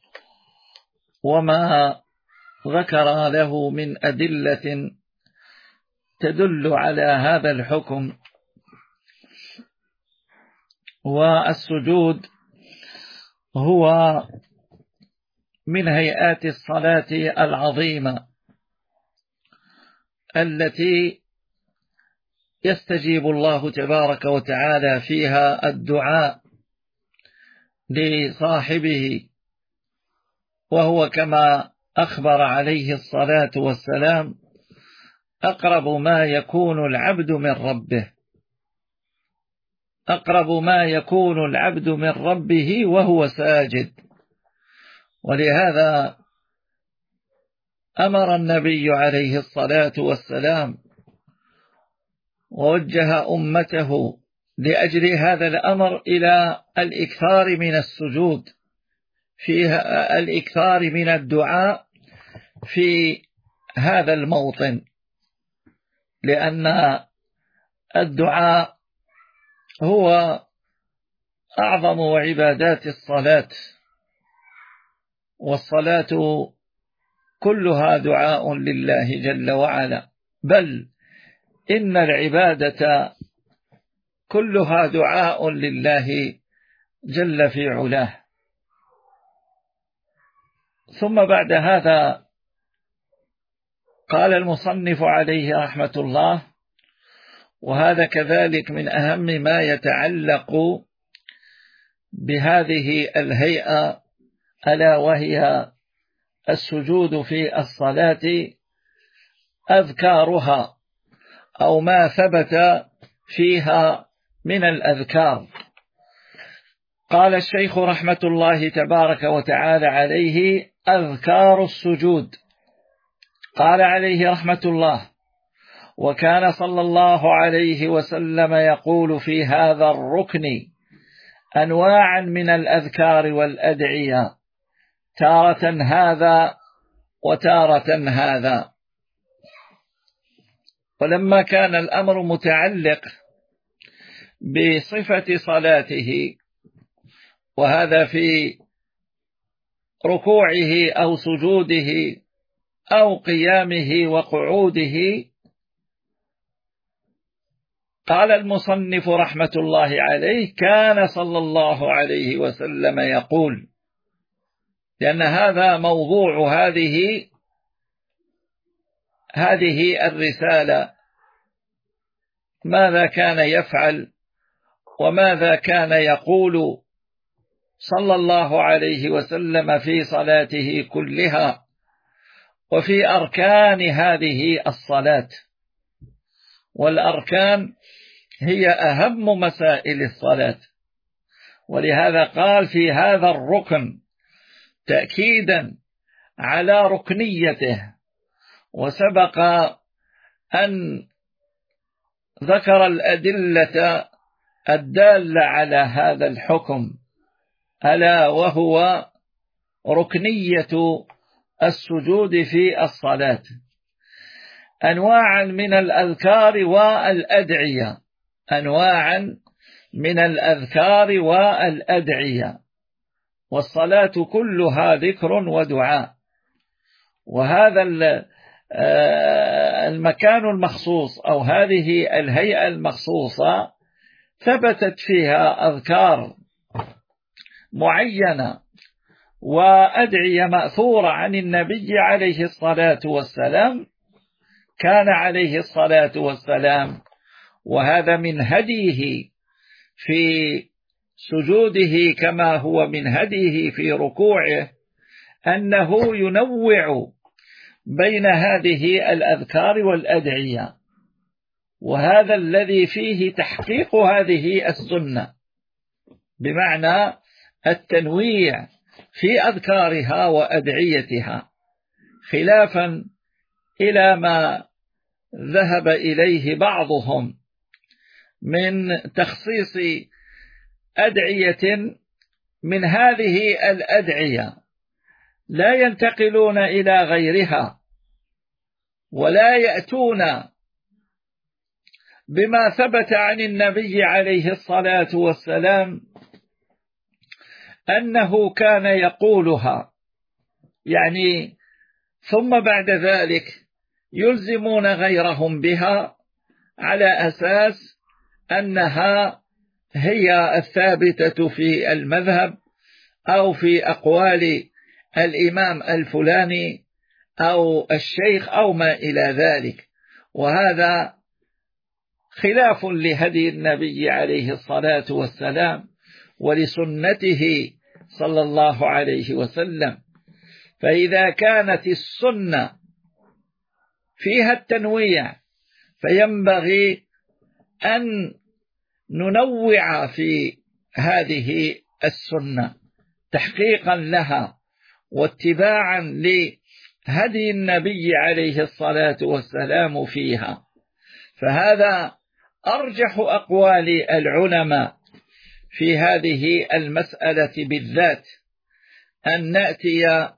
وما ذكر له من أدلة تدل على هذا الحكم. والسجود هو من هيئات الصلاة العظيمة التي يستجيب الله تبارك وتعالى فيها الدعاء لصاحبه، وهو كما أخبر عليه الصلاة والسلام أقرب ما يكون العبد من ربه، أقرب ما يكون العبد من ربه وهو ساجد. ولهذا أمر النبي عليه الصلاة والسلام ووجه أمته لأجل هذا الأمر إلى الإكثار من السجود، فيها الإكثار من الدعاء في هذا الموطن، لأن الدعاء هو أعظم عبادات الصلاة، والصلاة كلها دعاء لله جل وعلا، بل إن العبادة كلها دعاء لله جل في علاه. ثم بعد هذا قال المصنف عليه رحمة الله: وهذا كذلك من أهم ما يتعلق بهذه الهيئة، ألا وهي السجود في الصلاة، أذكارها أو ما ثبت فيها من الأذكار. قال الشيخ رحمة الله تبارك وتعالى عليه: أذكار السجود. قال عليه رحمة الله: وكان صلى الله عليه وسلم يقول في هذا الركن أنواعا من الأذكار والأدعية، تارة هذا وتارة هذا. ولما كان الأمر متعلق بصفة صلاته، وهذا في ركوعه أو سجوده أو قيامه وقعوده، قال المصنف رحمة الله عليه: كان صلى الله عليه وسلم يقول، لأن هذا موضوع هذه الرسالة، ماذا كان يفعل وماذا كان يقول صلى الله عليه وسلم في صلاته كلها وفي أركان هذه الصلاة. والأركان هي أهم مسائل الصلاة، ولهذا قال في هذا الركن تأكيدا على ركنيته. وسبق أن ذكر الأدلة الدالة على هذا الحكم، ألا وهو ركنية السجود في الصلاة، أنواعا من الأذكار والأدعية، أنواعا من الأذكار والأدعية، والصلاة كلها ذكر ودعاء. وهذا المكان المخصوص أو هذه الهيئة المخصوصة ثبتت فيها أذكار معينة وأدعية مأثورة عن النبي عليه الصلاة والسلام. كان عليه الصلاة والسلام، وهذا من هديه في سجوده كما هو من هديه في ركوعه، أنه ينوع بين هذه الأذكار والأدعية، وهذا الذي فيه تحقيق هذه السنة، بمعنى التنويع في أذكارها وأدعيتها، خلافا إلى ما ذهب إليه بعضهم من تخصيص أدعية من هذه الأدعية لا ينتقلون إلى غيرها ولا يأتون بما ثبت عن النبي عليه الصلاة والسلام أنه كان يقولها، يعني ثم بعد ذلك يلزمون غيرهم بها على أساس أنها هي الثابتة في المذهب أو في أقوال الإمام الفلاني أو الشيخ أو ما إلى ذلك. وهذا خلاف لهدي النبي عليه الصلاة والسلام ولسنته صلى الله عليه وسلم. فإذا كانت السنة فيها التنويع فينبغي أن ننوع في هذه السنة تحقيقا لها واتباعا لهدي النبي عليه الصلاة والسلام فيها. فهذا أرجح أقوال العلماء في هذه المسألة بالذات، أن نأتي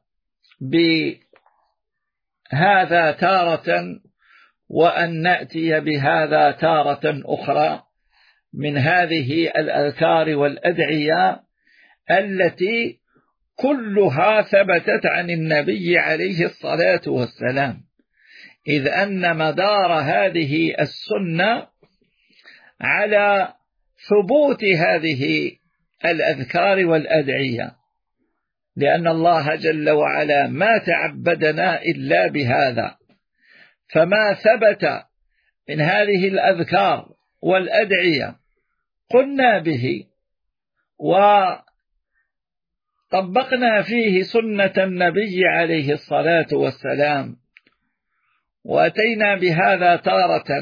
بهذا تارة وأن نأتي بهذا تارة أخرى من هذه الأذكار والأدعية التي كلها ثبتت عن النبي عليه الصلاة والسلام، إذ أن مدار هذه السنة على ثبوت هذه الأذكار والأدعية، لأن الله جل وعلا ما تعبدنا إلا بهذا. فما ثبت من هذه الأذكار والأدعية قلنا به وطبقنا فيه سنة النبي عليه الصلاة والسلام، وأتينا بهذا تارة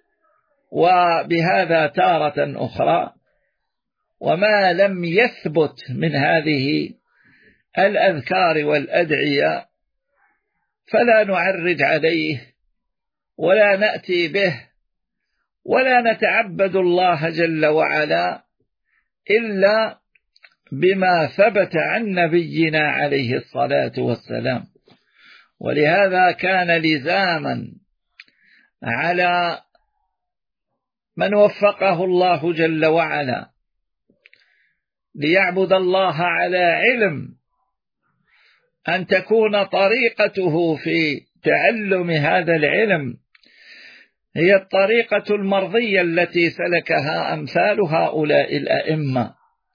وبهذا تارة أخرى. وما لم يثبت من هذه الأذكار والأدعية فلا نعرج عليه ولا نأتي به ولا نتعبد الله جل وعلا إلا بما ثبت عن نبينا عليه الصلاة والسلام. ولهذا كان لزاما على من وفقه الله جل وعلا ليعبد الله على علم أن تكون طريقته في تعلم هذا العلم هي الطريقة المرضية التي سلكها أمثال هؤلاء الأئمة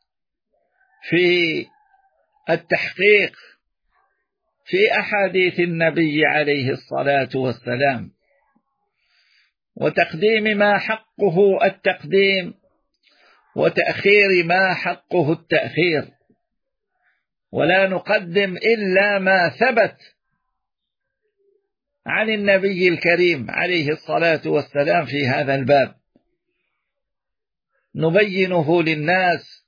في التحقيق في أحاديث النبي عليه الصلاة والسلام، وتقديم ما حقه التقديم وتأخير ما حقه التأخير، ولا نقدم إلا ما ثبت عن النبي الكريم عليه الصلاة والسلام في هذا الباب، نبينه للناس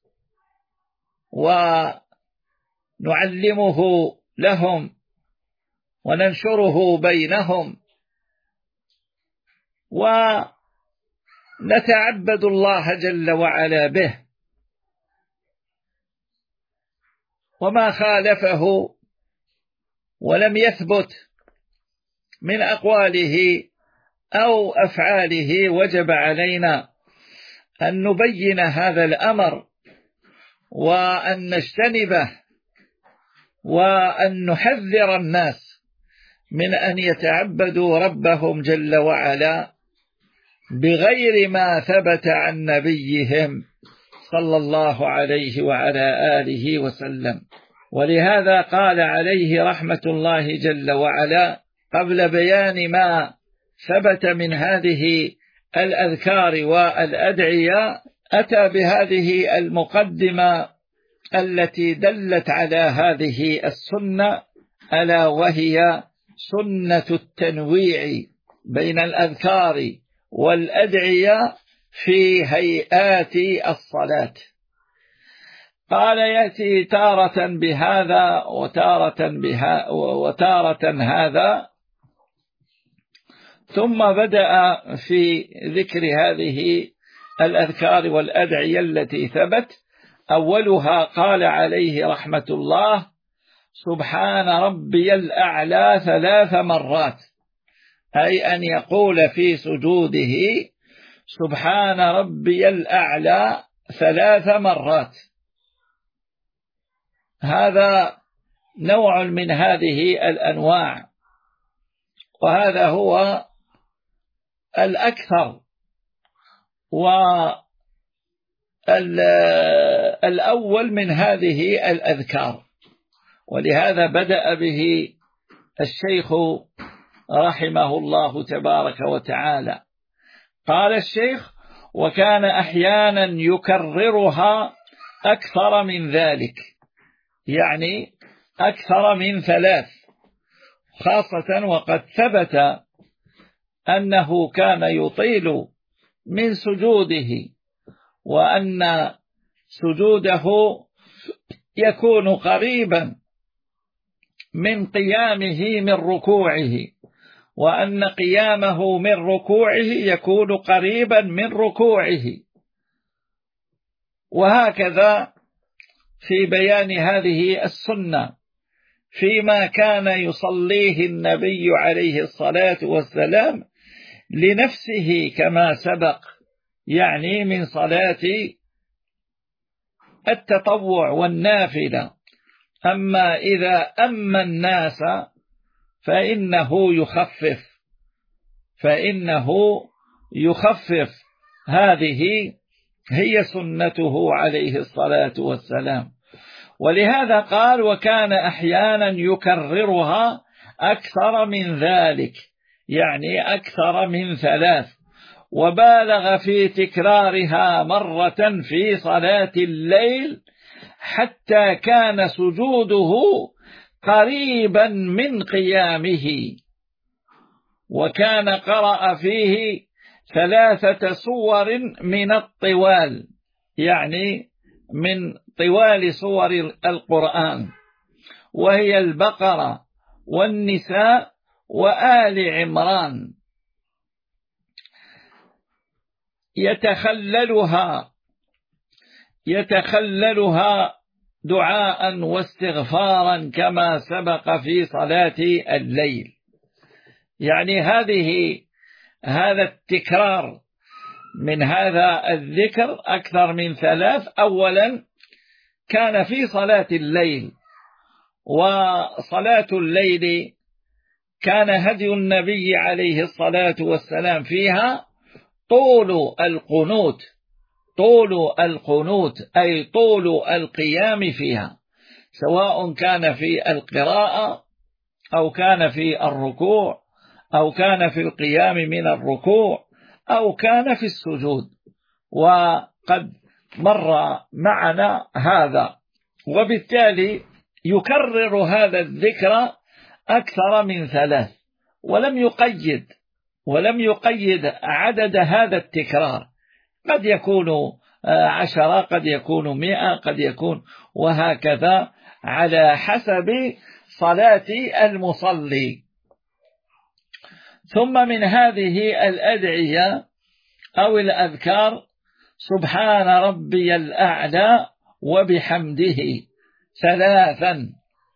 ونعلمه لهم وننشره بينهم ونتعبد الله جل وعلا به. وما خالفه ولم يثبت من أقواله أو أفعاله وجب علينا أن نبين هذا الأمر وأن نجتنبه وأن نحذر الناس من أن يتعبدوا ربهم جل وعلا بغير ما ثبت عن نبيهم صلى الله عليه وعلى آله وسلم. ولهذا قال عليه رحمة الله جل وعلا قبل بيان ما ثبت من هذه الأذكار والأدعية أتى بهذه المقدمة التي دلت على هذه السنة، ألا وهي سنة التنويع بين الأذكار والأدعية في هيئات الصلاة. قال يأتي تارة بهذا وتارة هذا. ثم بدأ في ذكر هذه الأذكار والأدعية التي ثبت. أولها قال عليه رحمة الله: سبحان ربي الأعلى 3 مرات، أي أن يقول في سجوده سبحان ربي الأعلى 3 مرات. هذا نوع من هذه الأنواع، وهذا هو الأكثر والأول من هذه الأذكار، ولهذا بدأ به الشيخ رحمه الله تبارك وتعالى. قال الشيخ: وكان أحيانا يكررها أكثر من ذلك، يعني أكثر من 3، خاصة وقد ثبت أنه كان يطيل من سجوده، وأن سجوده يكون قريبا من قيامه من ركوعه، وأن قيامه من ركوعه يكون قريبا من ركوعه. وهكذا في بيان هذه السنة فيما كان يصليه النبي عليه الصلاة والسلام لنفسه كما سبق، يعني من صلاة التطوع والنافلة. أما إذا أما الناس فإنه يخفف. هذه هي سنته عليه الصلاة والسلام. ولهذا قال: وكان أحيانا يكررها أكثر من ذلك، يعني أكثر من 3، وبالغ في تكرارها مرة في صلاة الليل حتى كان سجوده قريبا من قيامه، وكان قرأ فيه 3 سور من الطوال، يعني من طوال سور القرآن، وهي البقرة والنساء وآل عمران، يتخللها دعاء واستغفارا كما سبق في صلاة الليل. يعني هذا التكرار من هذا الذكر أكثر من 3. أولا كان في صلاة الليل، وصلاة الليل كان هدي النبي عليه الصلاة والسلام فيها طول القنوت، أي طول القيام فيها، سواء كان في القراءة أو كان في الركوع أو كان في القيام من الركوع أو كان في السجود. وقد مر معنا هذا، وبالتالي يكرر هذا الذكر أكثر من 3، ولم يقيد عدد هذا التكرار، قد يكون 10، قد يكون 100، قد يكون، وهكذا على حسب صلاة المصلي. ثم من هذه الأدعية أو الأذكار: سبحان ربي الأعلى وبحمده 3.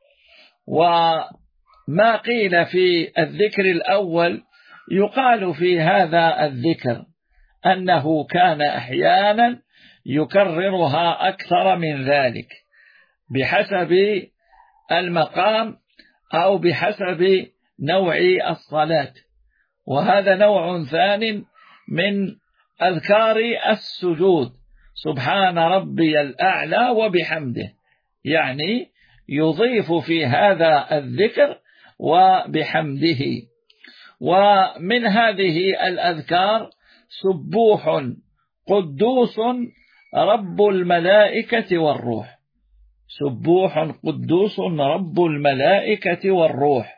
وما قيل في الذكر الأول يقال في هذا الذكر أنه كان أحيانا يكررها أكثر من ذلك بحسب المقام أو بحسب نوع الصلاة. وهذا نوع ثاني من أذكار السجود: سبحان ربي الأعلى وبحمده، يعني يضيف في هذا الذكر وبحمده. ومن هذه الأذكار: سبوح قدوس رب الملائكة والروح، سبوح قدوس رب الملائكة والروح،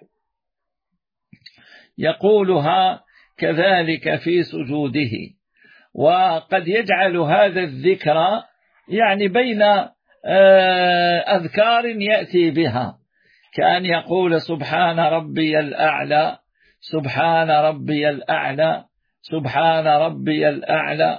يقولها كذلك في سجوده. وقد يجعل هذا الذكر يعني بين أذكار يأتي بها، كأن يقول سبحان ربي الأعلى، سبحان ربي الأعلى، سبحان ربي الأعلى،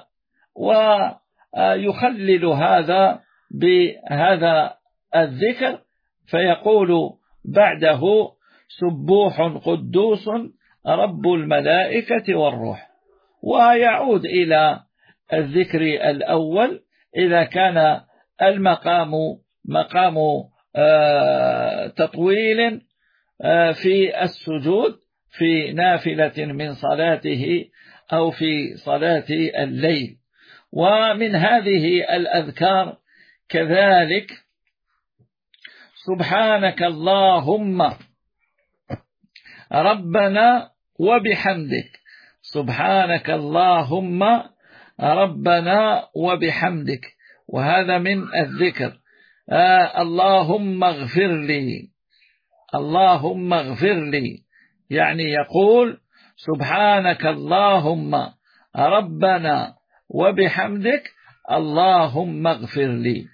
ويخلل هذا بهذا الذكر، فيقول بعده سبوح قدوس رب الملائكة والروح، ويعود إلى الذكر الأول إذا كان المقام مقام تطويل في السجود في نافلة من صلاته أو في صلاة الليل. ومن هذه الأذكار كذلك سبحانك اللهم ربنا وبحمدك، سبحانك اللهم ربنا وبحمدك، وهذا من الذكر. اللهم اغفر لي، اللهم اغفر لي، يعني يقول سبحانك اللهم ربنا وبحمدك اللهم اغفر لي.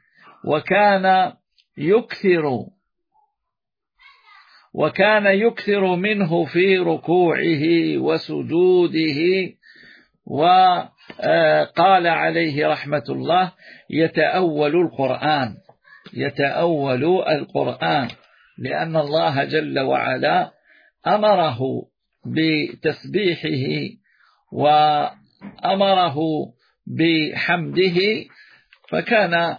وكان يكثر منه في ركوعه وسجوده. وقال عليه رحمة الله يتأول القرآن، لأن الله جل وعلا أمره بتسبيحه وأمره بحمده، فكان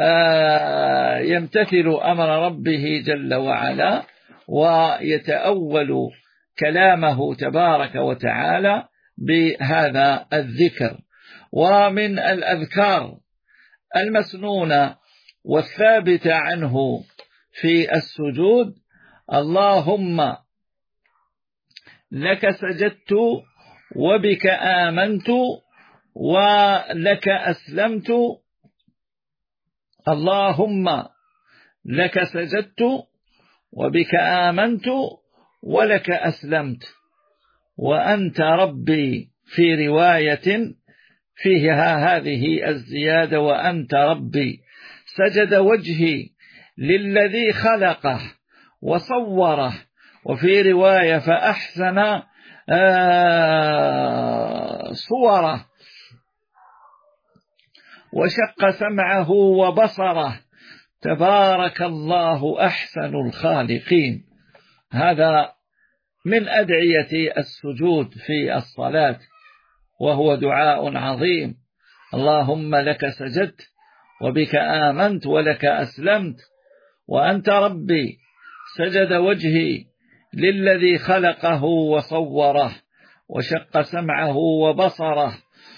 يمتثل أمر ربه جل وعلا ويتأول كلامه تبارك وتعالى بهذا الذكر. ومن الأذكار المسنونة والثابتة عنه في السجود اللهم لك سجدت وبك آمنت ولك أسلمت، اللهم لك سجدت وبك آمنت ولك أسلمت وأنت ربي، في رواية فيها هذه الزيادة وأنت ربي، سجد وجهي للذي خلقه وصوره، وفي رواية فأحسن صوره، وشق سمعه وبصره، تبارك الله أحسن الخالقين. هذا من أدعية السجود في الصلاة، وهو دعاء عظيم. اللهم لك سجدت وبك آمنت ولك أسلمت وأنت ربي، سجد وجهي للذي خلقه وصوره وشق سمعه وبصره،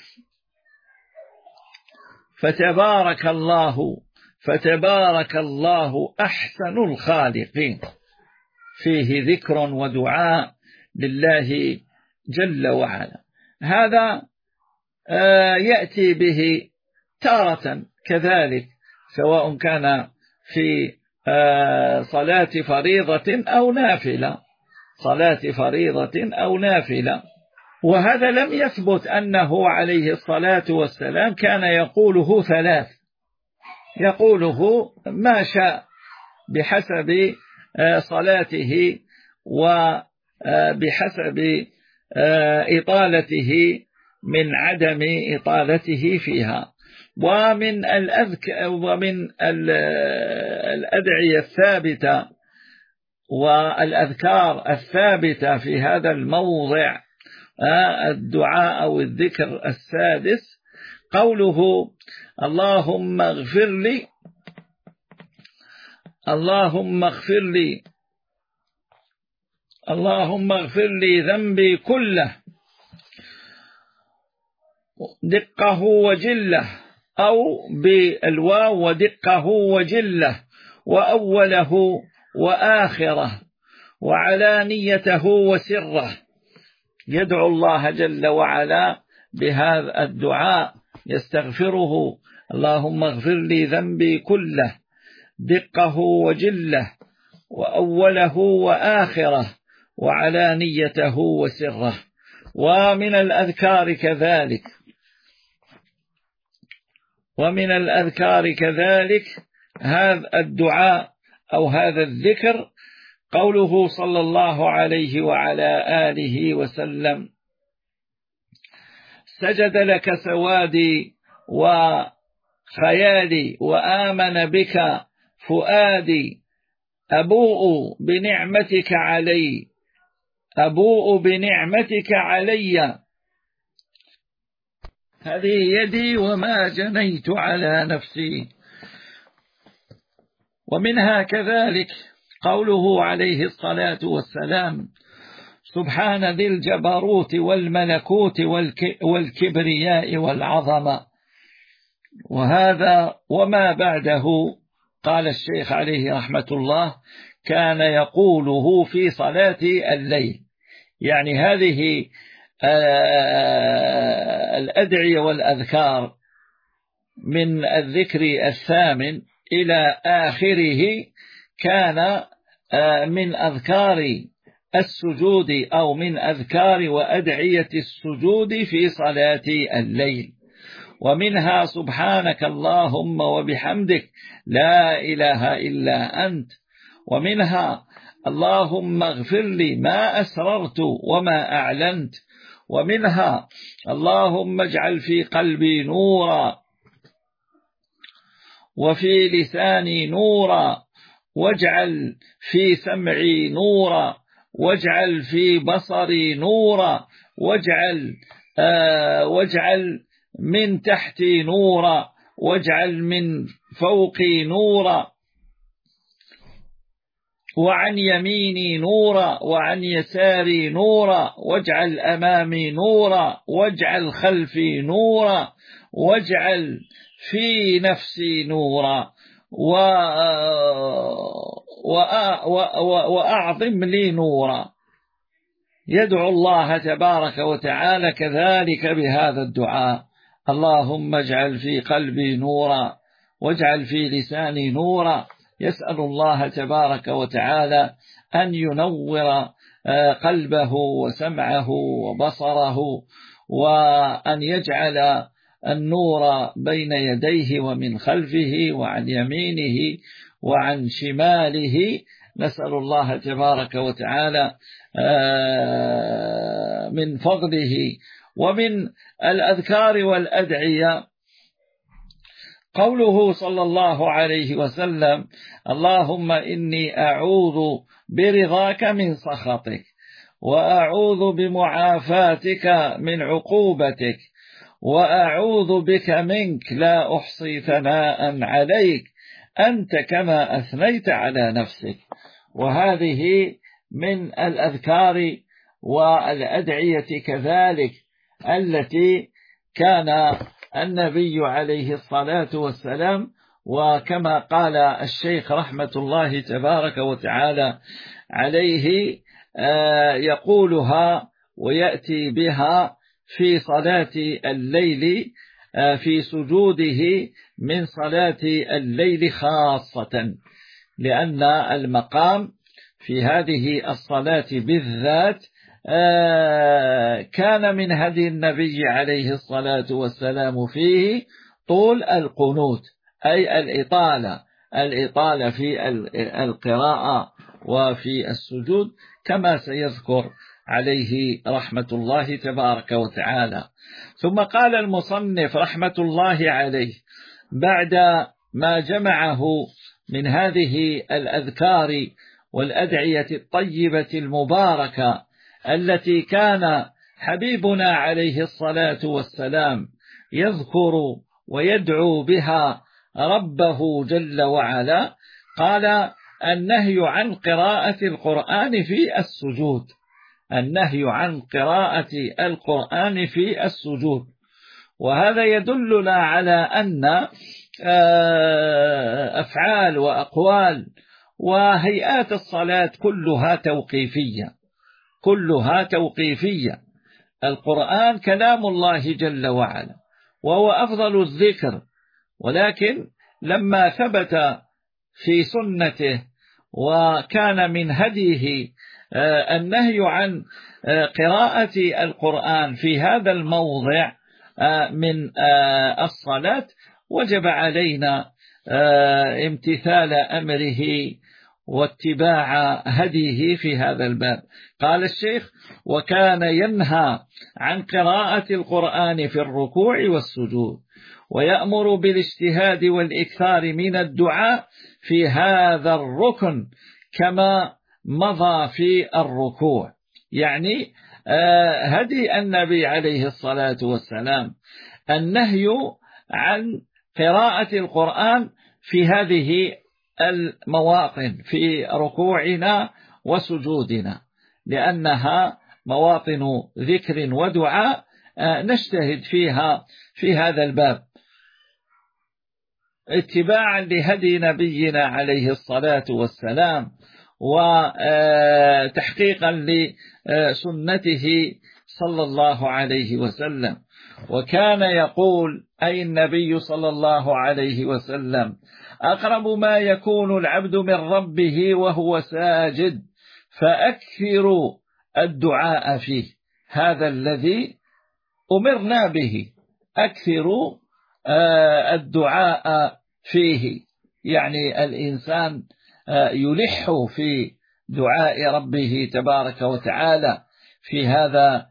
فتبارك الله أحسن الخالقين. فيه ذكر ودعاء لله جل وعلا. هذا يأتي به تارة كذلك، سواء كان في صلاة فريضة أو نافلة، وهذا لم يثبت أنه عليه الصلاة والسلام كان يقوله ثلاث، يقوله ما شاء بحسب صلاته وبحسب إطالته من عدم إطالته فيها. ومن الأدعية الثابتة والأذكار الثابتة في هذا الموضع الدعاء أو الذكر السادس قوله اللهم اغفر لي، اللهم اغفر لي ذنبي كله دقه وجله، أو بالواو ودقه وجله، وأوله وآخره وعلانيته وسره. يدعو الله جل وعلا بهذا الدعاء، يستغفره اللهم اغفر لي ذنبي كله دقه وجله وأوله وآخره وعلانيته وسره. ومن الأذكار كذلك هذا الدعاء أو هذا الذكر قوله صلى الله عليه وعلى آله وسلم: سجد لك سوادي وخيالي وآمن بك فؤادي، أبوء بنعمتك علي، أبوء بنعمتك علي، هذه يدي وما جنيت على نفسي. ومنها كذلك قوله عليه الصلاة والسلام: سبحان ذي الجبروت والملكوت والكبرياء والعظمة. وهذا وما بعده قال الشيخ عليه رحمة الله كان يقوله في صلاة الليل. يعني هذه الأدعية والأذكار من الذكر الثامن إلى آخره كان من أذكار السجود أو من أذكار وأدعية السجود في صلاة الليل. ومنها سبحانك اللهم وبحمدك لا إله إلا أنت. ومنها اللهم اغفر لي ما أسررت وما أعلنت. ومنها اللهم اجعل في قلبي نورا وفي لساني نورا واجعل في سمعي نورا واجعل في بصري نورا واجعل من تحتي نورا واجعل من فوقي نورا وعن يميني نورا وعن يساري نورا واجعل أمامي نورا واجعل خلفي نورا واجعل في نفسي نورا وأعظم لي نورا. يدعو الله تبارك وتعالى كذلك بهذا الدعاء: اللهم اجعل في قلبي نورا واجعل في لساني نورا. يسأل الله تبارك وتعالى أن ينور قلبه وسمعه وبصره، وأن يجعل النور بين يديه ومن خلفه وعن يمينه وعن شماله. نسأل الله تبارك وتعالى من فضله. ومن الأذكار والأدعية قوله صلى الله عليه وسلم: اللهم إني أعوذ برضاك من سخطك وأعوذ بمعافاتك من عقوبتك وأعوذ بك منك لا أحصي ثناء عليك أنت كما أثنيت على نفسك. وهذه من الأذكار والأدعية كذلك التي كان النبي عليه الصلاة والسلام، وكما قال الشيخ رحمة الله تبارك وتعالى عليه، يقولها ويأتي بها في صلاة الليل في سجوده من صلاة الليل خاصة، لأن المقام في هذه الصلاة بالذات كان من هدي النبي عليه الصلاة والسلام فيه طول القنوت، أي الإطالة في القراءة وفي السجود، كما سيذكر عليه رحمة الله تبارك وتعالى. ثم قال المصنف رحمة الله عليه بعد ما جمعه من هذه الأذكار والأدعية الطيبة المباركة التي كان حبيبنا عليه الصلاة والسلام يذكر ويدعو بها ربه جل وعلا، قال: النهي عن قراءة القرآن في السجود. النهي عن قراءة القرآن في السجود. وهذا يدلنا على أن أفعال وأقوال وهيئات الصلاة كلها توقيفية. القرآن كلام الله جل وعلا وهو أفضل الذكر، ولكن لما ثبت في سنته وكان من هديه النهي عن قراءة القرآن في هذا الموضع من الصلاة، وجب علينا امتثال أمره واتباع هديه في هذا الباب. قال الشيخ: وكان ينهى عن قراءة القرآن في الركوع والسجود، ويأمر بالاجتهاد والإكثار من الدعاء في هذا الركن كما مضى في الركوع. يعني هدي النبي عليه الصلاة والسلام النهي عن قراءة القرآن في هذه المواطن في ركوعنا وسجودنا، لأنها مواطن ذكر ودعاء نجتهد فيها في هذا الباب اتباعا لهدي نبينا عليه الصلاة والسلام، وتحقيقا لسنته صلى الله عليه وسلم. وكان يقول أي النبي صلى الله عليه وسلم: أقرب ما يكون العبد من ربه وهو ساجد فأكثروا الدعاء فيه. هذا الذي أمرنا به، أكثروا الدعاء فيه. يعني الإنسان يلح في دعاء ربه تبارك وتعالى في هذا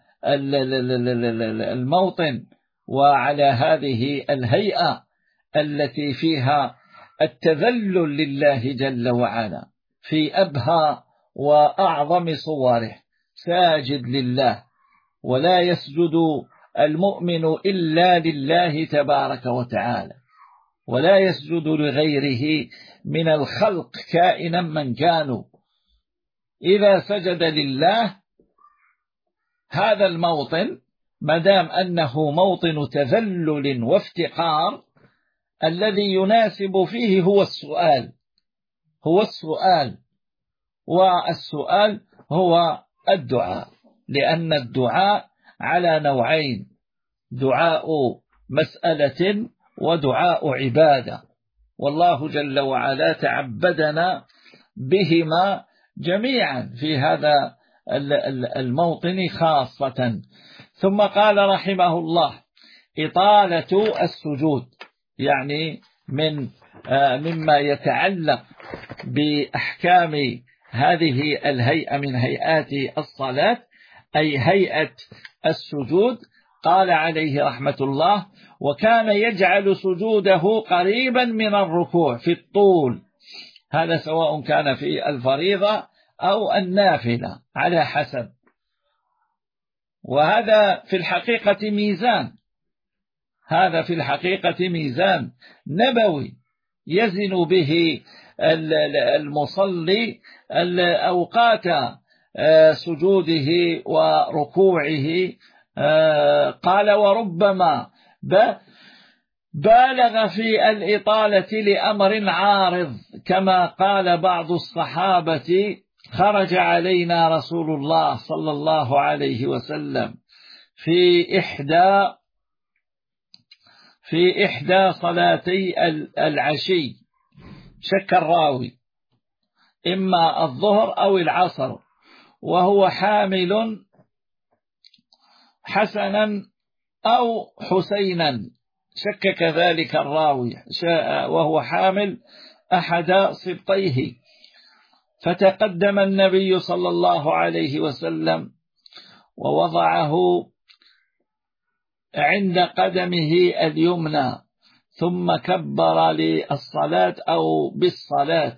الموطن وعلى هذه الهيئة التي فيها التذلل لله جل وعلا في أبهى وأعظم صوره، ساجد لله، ولا يسجد المؤمن إلا لله تبارك وتعالى، ولا يسجد لغيره من الخلق كائنا من كانوا. إذا سجد لله هذا الموطن مدام أنه موطن تذلل وافتقار، الذي يناسب فيه هو السؤال، والسؤال هو الدعاء، لأن الدعاء على نوعين: دعاء مسألة ودعاء عبادة، والله جل وعلا تعبدنا بهما جميعا في هذا الموطن خاصة. ثم قال رحمه الله: إطالة السجود، يعني مما يتعلق بأحكام هذه الهيئة من هيئات الصلاة، أي هيئة السجود. قال عليه رحمة الله: وكان يجعل سجوده قريبا من الركوع في الطول، هذا سواء كان في الفريضة أو النافلة على حسب. وهذا في الحقيقة ميزان، هذا في الحقيقة ميزان نبوي يزن به المصلي أوقات سجوده وركوعه. قال: وربما بالغ في الإطالة لأمر عارض، كما قال بعض الصحابة: خرج علينا رسول الله صلى الله عليه وسلم في إحدى صلاتي العشي، شك الراوي إما الظهر أو العصر، وهو حامل حسنا أو حسينا، شك كذلك الراوي، وهو حامل أحد سبطيه. فتقدم النبي صلى الله عليه وسلم ووضعه عند قدمه اليمنى، ثم كبر للصلاة أو بالصلاة،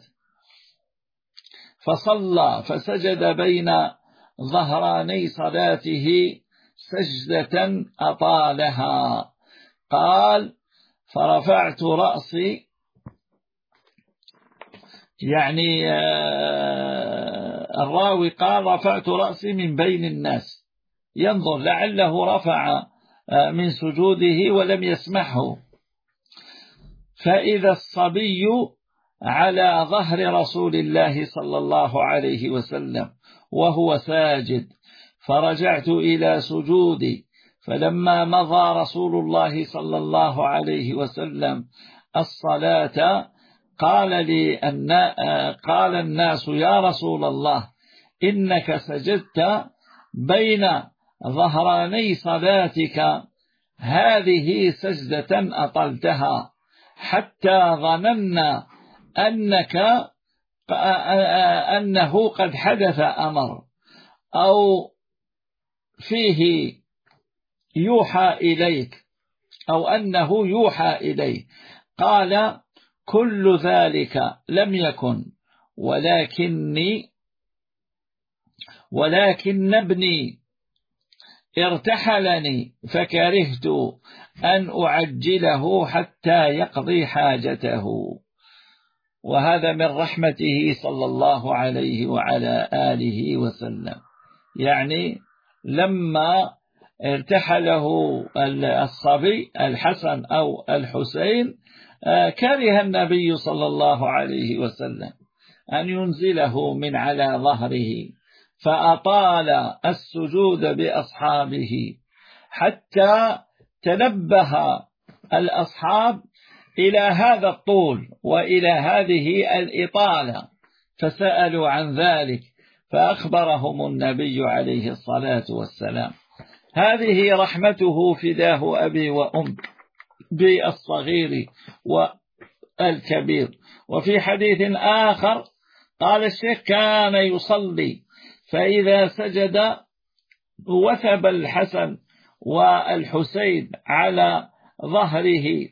فصلى فسجد بين ظهراني صلاته سجدة أطالها. قال: فرفعت رأسي، يعني الراوي قال: رفعت رأسي من بين الناس، ينظر لعله رفع من سجوده ولم يسمحه، فإذا الصبي على ظهر رسول الله صلى الله عليه وسلم وهو ساجد، فرجعت إلى سجودي، فلما مضى رسول الله صلى الله عليه وسلم الصلاة قال الناس: يا رسول الله، إنك سجدت بين ظهراني صلاتك، هذه سجدة أطلتها، حتى ظننا أنه قد حدث أمر أو فيه يوحى إليك أو أنه يوحى إليه. قال كل ذلك لم يكن ولكن ابني ارتحلني فكرهت أن أعجله حتى يقضي حاجته. وهذا من رحمته صلى الله عليه وعلى آله وسلم، يعني لما ارتحله الصبي الحسن أو الحسين كره النبي صلى الله عليه وسلم أن ينزله من على ظهره، فأطال السجود بأصحابه حتى تنبه الأصحاب إلى هذا الطول وإلى هذه الإطالة، فسألوا عن ذلك فأخبرهم النبي عليه الصلاة والسلام. هذه رحمته فداه أبي وأم بالصغير والكبير. وفي حديث آخر قال الشيخ كان يصلي فإذا سجد وثب الحسن والحسين على ظهره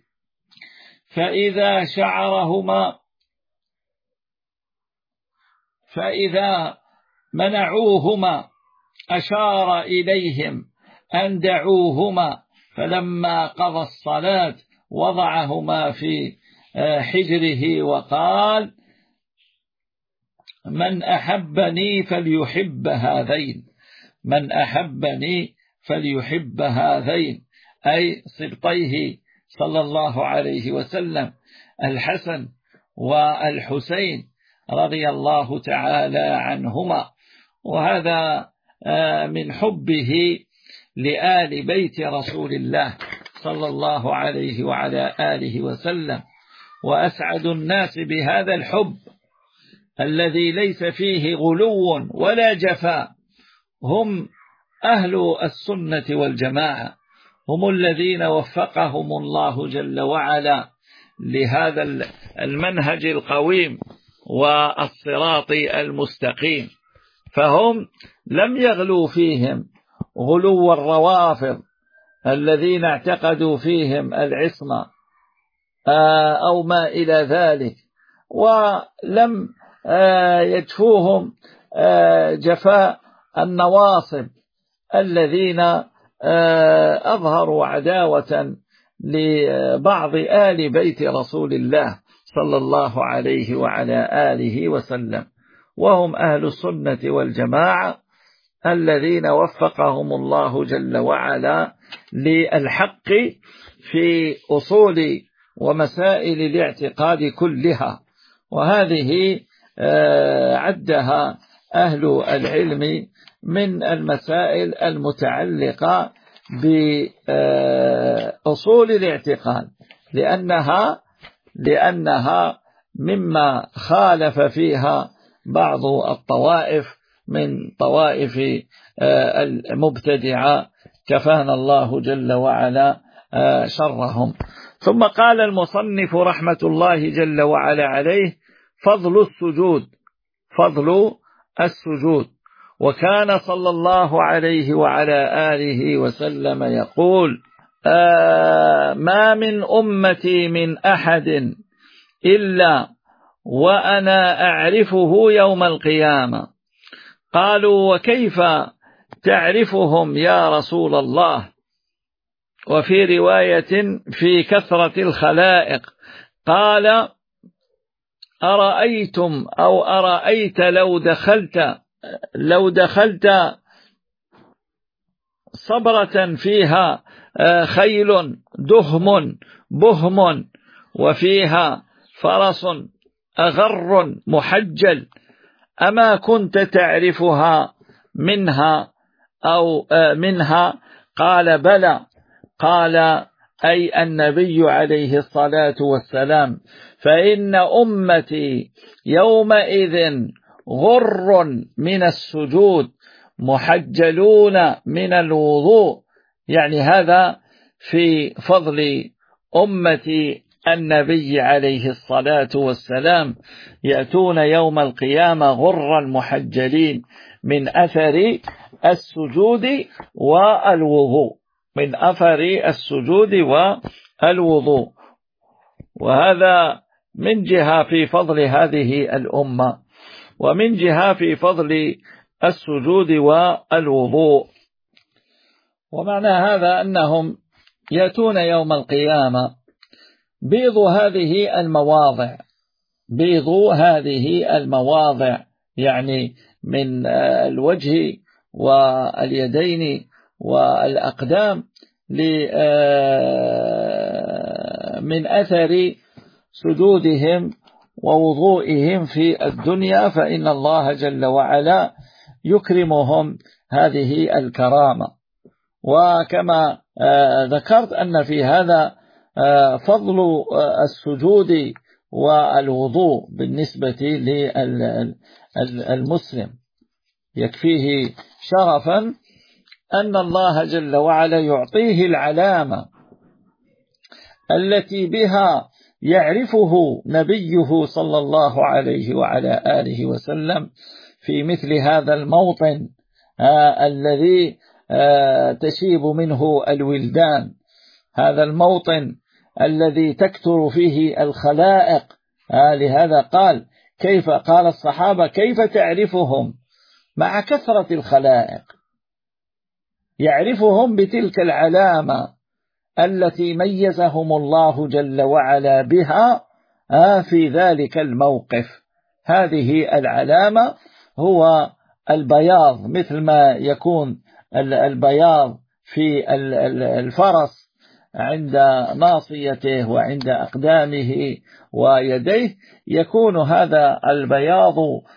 فإذا منعوهما أشار إليهم أن دعوهما، فلما قضى الصلاة وضعهما في حجره وقال من أحبني فليحب هذين أي سبطيه صلى الله عليه وسلم الحسن والحسين رضي الله تعالى عنهما. وهذا من حبه لآل بيت رسول الله صلى الله عليه وعلى آله وسلم. وأسعد الناس بهذا الحب الذي ليس فيه غلو ولا جفاء هم أهل السنة والجماعة، هم الذين وفقهم الله جل وعلا لهذا المنهج القويم والصراط المستقيم، فهم لم يغلوا فيهم غلو الروافض الذين اعتقدوا فيهم العصمة أو ما إلى ذلك، ولم يجفوهم جفاء النواصب الذين أظهروا عداوة لبعض آل بيت رسول الله صلى الله عليه وعلى آله وسلم. وهم أهل السنة والجماعة الذين وفقهم الله جل وعلا للحق في أصول ومسائل الاعتقاد كلها، وهذه عدها أهل العلم من المسائل المتعلقة بأصول الاعتقاد، لأنها مما خالف فيها بعض الطوائف من طوائف المبتدعة كفانا الله جل وعلا شرهم. ثم قال المصنف رحمة الله جل وعلا عليه فضل السجود. وكان صلى الله عليه وعلى آله وسلم يقول ما من أمتي من أحد إلا وأنا أعرفه يوم القيامة. قالوا وكيف تعرفهم يا رسول الله؟ وفي رواية في كثرة الخلائق قال أرأيتم أو أرأيت لو دخلت صبرة فيها خيل بهم وفيها فرس أغر محجل أما كنت تعرفها منها؟ قال بلى. قال أي النبي عليه الصلاة والسلام فإن أمتي يومئذ غر من السجود محجلون من الوضوء، يعني هذا في فضل أمة النبي عليه الصلاة والسلام يأتون يوم القيامة غرا محجلين من أثر السجود والوضوء، من أثر السجود والوضوء. وهذا من جهة في فضل هذه الأمة، ومن جهة في فضل السجود والوضوء. ومعنى هذا أنهم يأتون يوم القيامة بيض هذه المواضع، بيض هذه المواضع يعني من الوجه واليدين والأقدام من أثر سجودهم ووضوئهم في الدنيا، فإن الله جل وعلا يكرمهم هذه الكرامة. وكما ذكرت أن في هذا فضل السجود والوضوء بالنسبة للمسلم، يكفيه شرفا أن الله جل وعلا يعطيه العلامة التي بها يعرفه نبيه صلى الله عليه وعلى آله وسلم في مثل هذا الموطن الذي تشيب منه الولدان، هذا الموطن الذي تكثر فيه الخلائق. لهذا قال الصحابة كيف تعرفهم مع كثرة الخلائق؟ يعرفهم بتلك العلامة التي ميزهم الله جل وعلا بها في ذلك الموقف. هذه العلامة هو البياض، مثل ما يكون البياض في الفرس عند ناصيته وعند أقدامه ويديه، يكون هذا البياض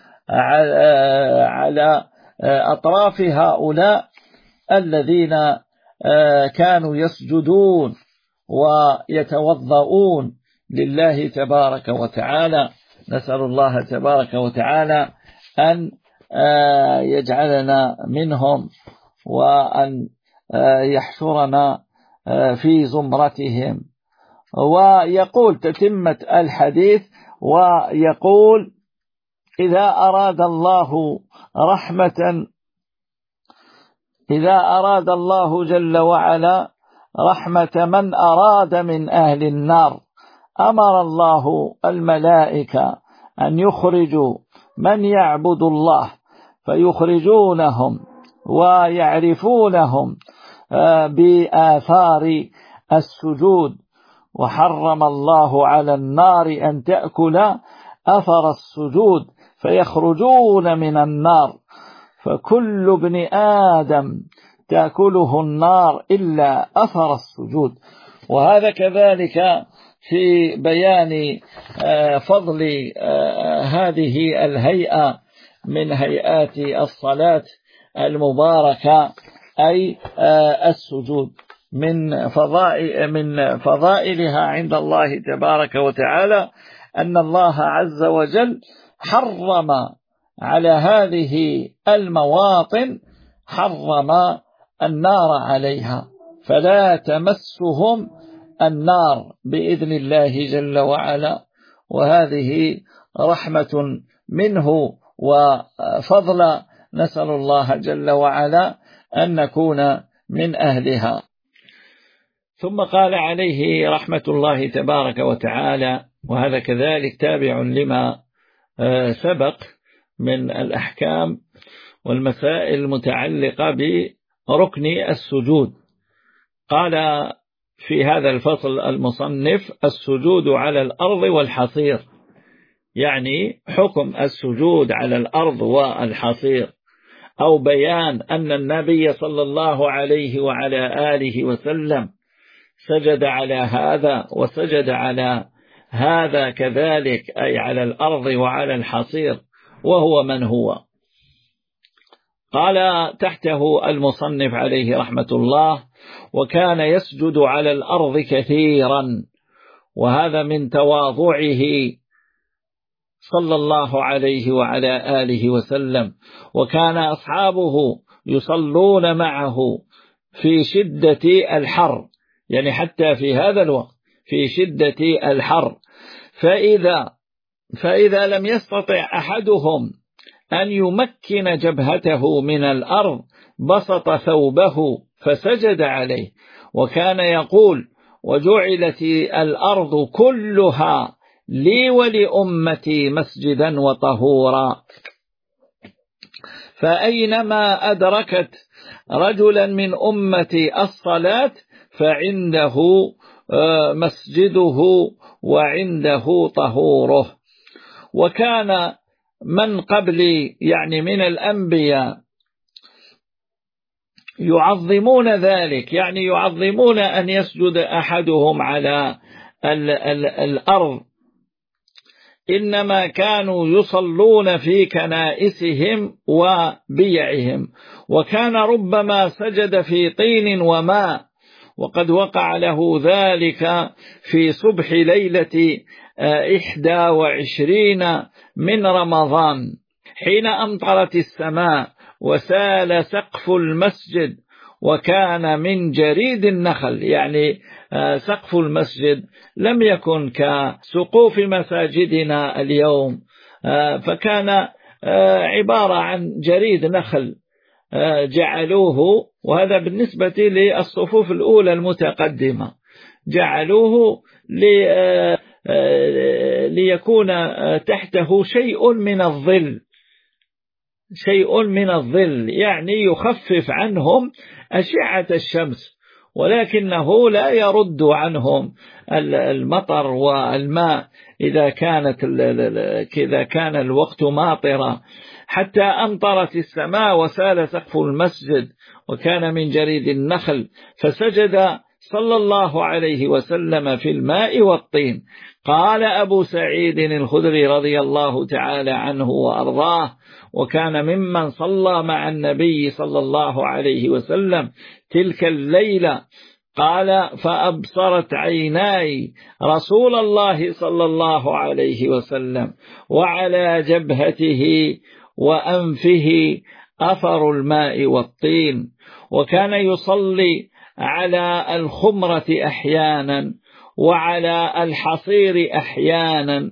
على أطراف هؤلاء الذين كانوا يسجدون ويتوضؤون لله تبارك وتعالى. نسأل الله تبارك وتعالى أن يجعلنا منهم، وأن يحشرنا في زمرتهم. ويقول تتمة الحديث، ويقول إذا أراد الله جل وعلا رحمة من أراد من أهل النار أمر الله الملائكة أن يخرجوا من يعبد الله، فيخرجونهم ويعرفونهم بآثار السجود. وحرم الله على النار أن تأكل أثر السجود، فيخرجون من النار، فكل ابن آدم تأكله النار إلا أثر السجود. وهذا كذلك في بيان فضل هذه الهيئة من هيئات الصلاة المباركة، أي السجود، من فضائلها عند الله تبارك وتعالى أن الله عز وجل حرم على هذه المواطن، حرم النار عليها، فلا تمسهم النار بإذن الله جل وعلا. وهذه رحمة منه وفضل، نسأل الله جل وعلا أن نكون من أهلها. ثم قال عليه رحمة الله تبارك وتعالى، وهذا كذلك تابع لما سبق من الأحكام والمسائل المتعلقة بركن السجود. قال في هذا الفصل المصنف السجود على الأرض والحصير، يعني حكم السجود على الأرض والحصير، أو بيان أن النبي صلى الله عليه وعلى آله وسلم سجد على هذا وسجد على هذا كذلك، أي على الأرض وعلى الحصير، وهو من هو. قال تحته المصنف عليه رحمة الله: وكان يسجد على الأرض كثيرا، وهذا من تواضعه صلى الله عليه وعلى آله وسلم. وكان أصحابه يصلون معه في شدة الحر، يعني حتى في هذا الوقت في شدة الحر. فإذا لم يستطع أحدهم أن يمكن جبهته من الأرض بسط ثوبه فسجد عليه، وكان يقول: وجعلت الأرض كلها لي ولأمتي مسجدا وطهورا. فأينما أدركت رجلا من أمتي الصلاة فعنده مسجده وعنده طهوره. وكان من قبلي يعني من الأنبياء يعظمون ذلك، يعني يعظمون أن يسجد أحدهم على الأرض، إنما كانوا يصلون في كنائسهم وبيعهم، وكان ربما سجد في طين وماء. وقد وقع له ذلك في صبح ليلة 21 من رمضان حين أمطرت السماء وسال سقف المسجد، وكان من جريد النخل، يعني سقف المسجد لم يكن كسقوف مساجدنا اليوم، فكان عبارة عن جريد نخل جعلوه، وهذا بالنسبة للصفوف الأولى المتقدمة، جعلوه ليكون تحته شيء من الظل، يعني يخفف عنهم أشعة الشمس، ولكنه لا يرد عنهم المطر والماء إذا كان الوقت ماطرا، حتى أمطرت السماء وسال سقف المسجد وكان من جريد النخل، فسجد صلى الله عليه وسلم في الماء والطين. قال أبو سعيد الخدري رضي الله تعالى عنه وأرضاه، وكان ممن صلى مع النبي صلى الله عليه وسلم تلك الليلة، قال: فأبصرت عيناي رسول الله صلى الله عليه وسلم وعلى جبهته وأنفه أثر الماء والطين. وكان يصلي على الخمرة أحيانا وعلى الحصير أحيانا،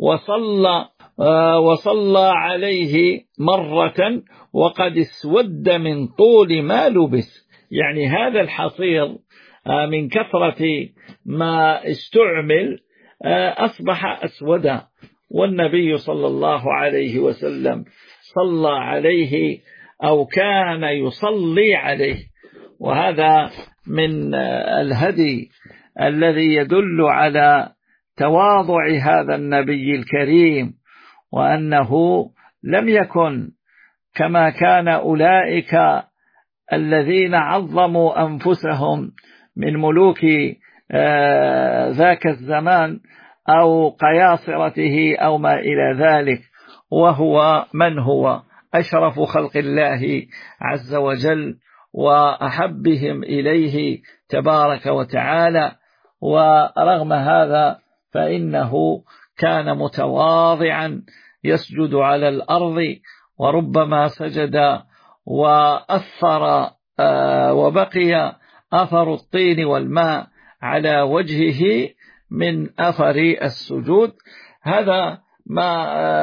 وصلى عليه مرة وقد اسود من طول ما لبس، يعني هذا الحصير من كثرة ما استعمل أصبح أسودا، والنبي صلى الله عليه وسلم صلى عليه أو كان يصلي عليه. وهذا من الهدي الذي يدل على تواضع هذا النبي الكريم، وأنه لم يكن كما كان أولئك الذين عظموا أنفسهم من ملوك ذاك الزمان أو قياصرته أو ما إلى ذلك، وهو من هو أشرف خلق الله عز وجل وأحبهم إليه تبارك وتعالى. ورغم هذا فإنه كان متواضعا يسجد على الأرض، وربما سجد وأثر وبقي أثر الطين والماء على وجهه من أثر السجود. هذا ما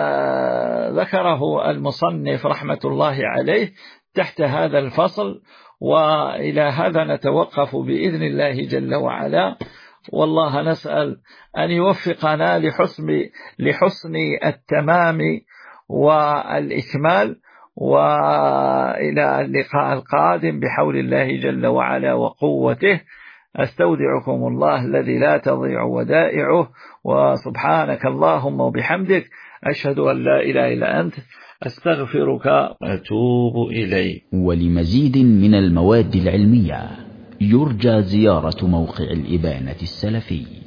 ذكره المصنف رحمة الله عليه تحت هذا الفصل، وإلى هذا نتوقف بإذن الله جل وعلا، والله نسأل أن يوفقنا لحسن التمام والإكمال، وإلى اللقاء القادم بحول الله جل وعلا وقوته. أستودعكم الله الذي لا تضيع ودائعه، وسبحانك اللهم وبحمدك، أشهد أن لا إله إلا أنت، أستغفرك وأتوب إليك. ولمزيد من المواد العلمية يرجى زيارة موقع الإبانة السلفي.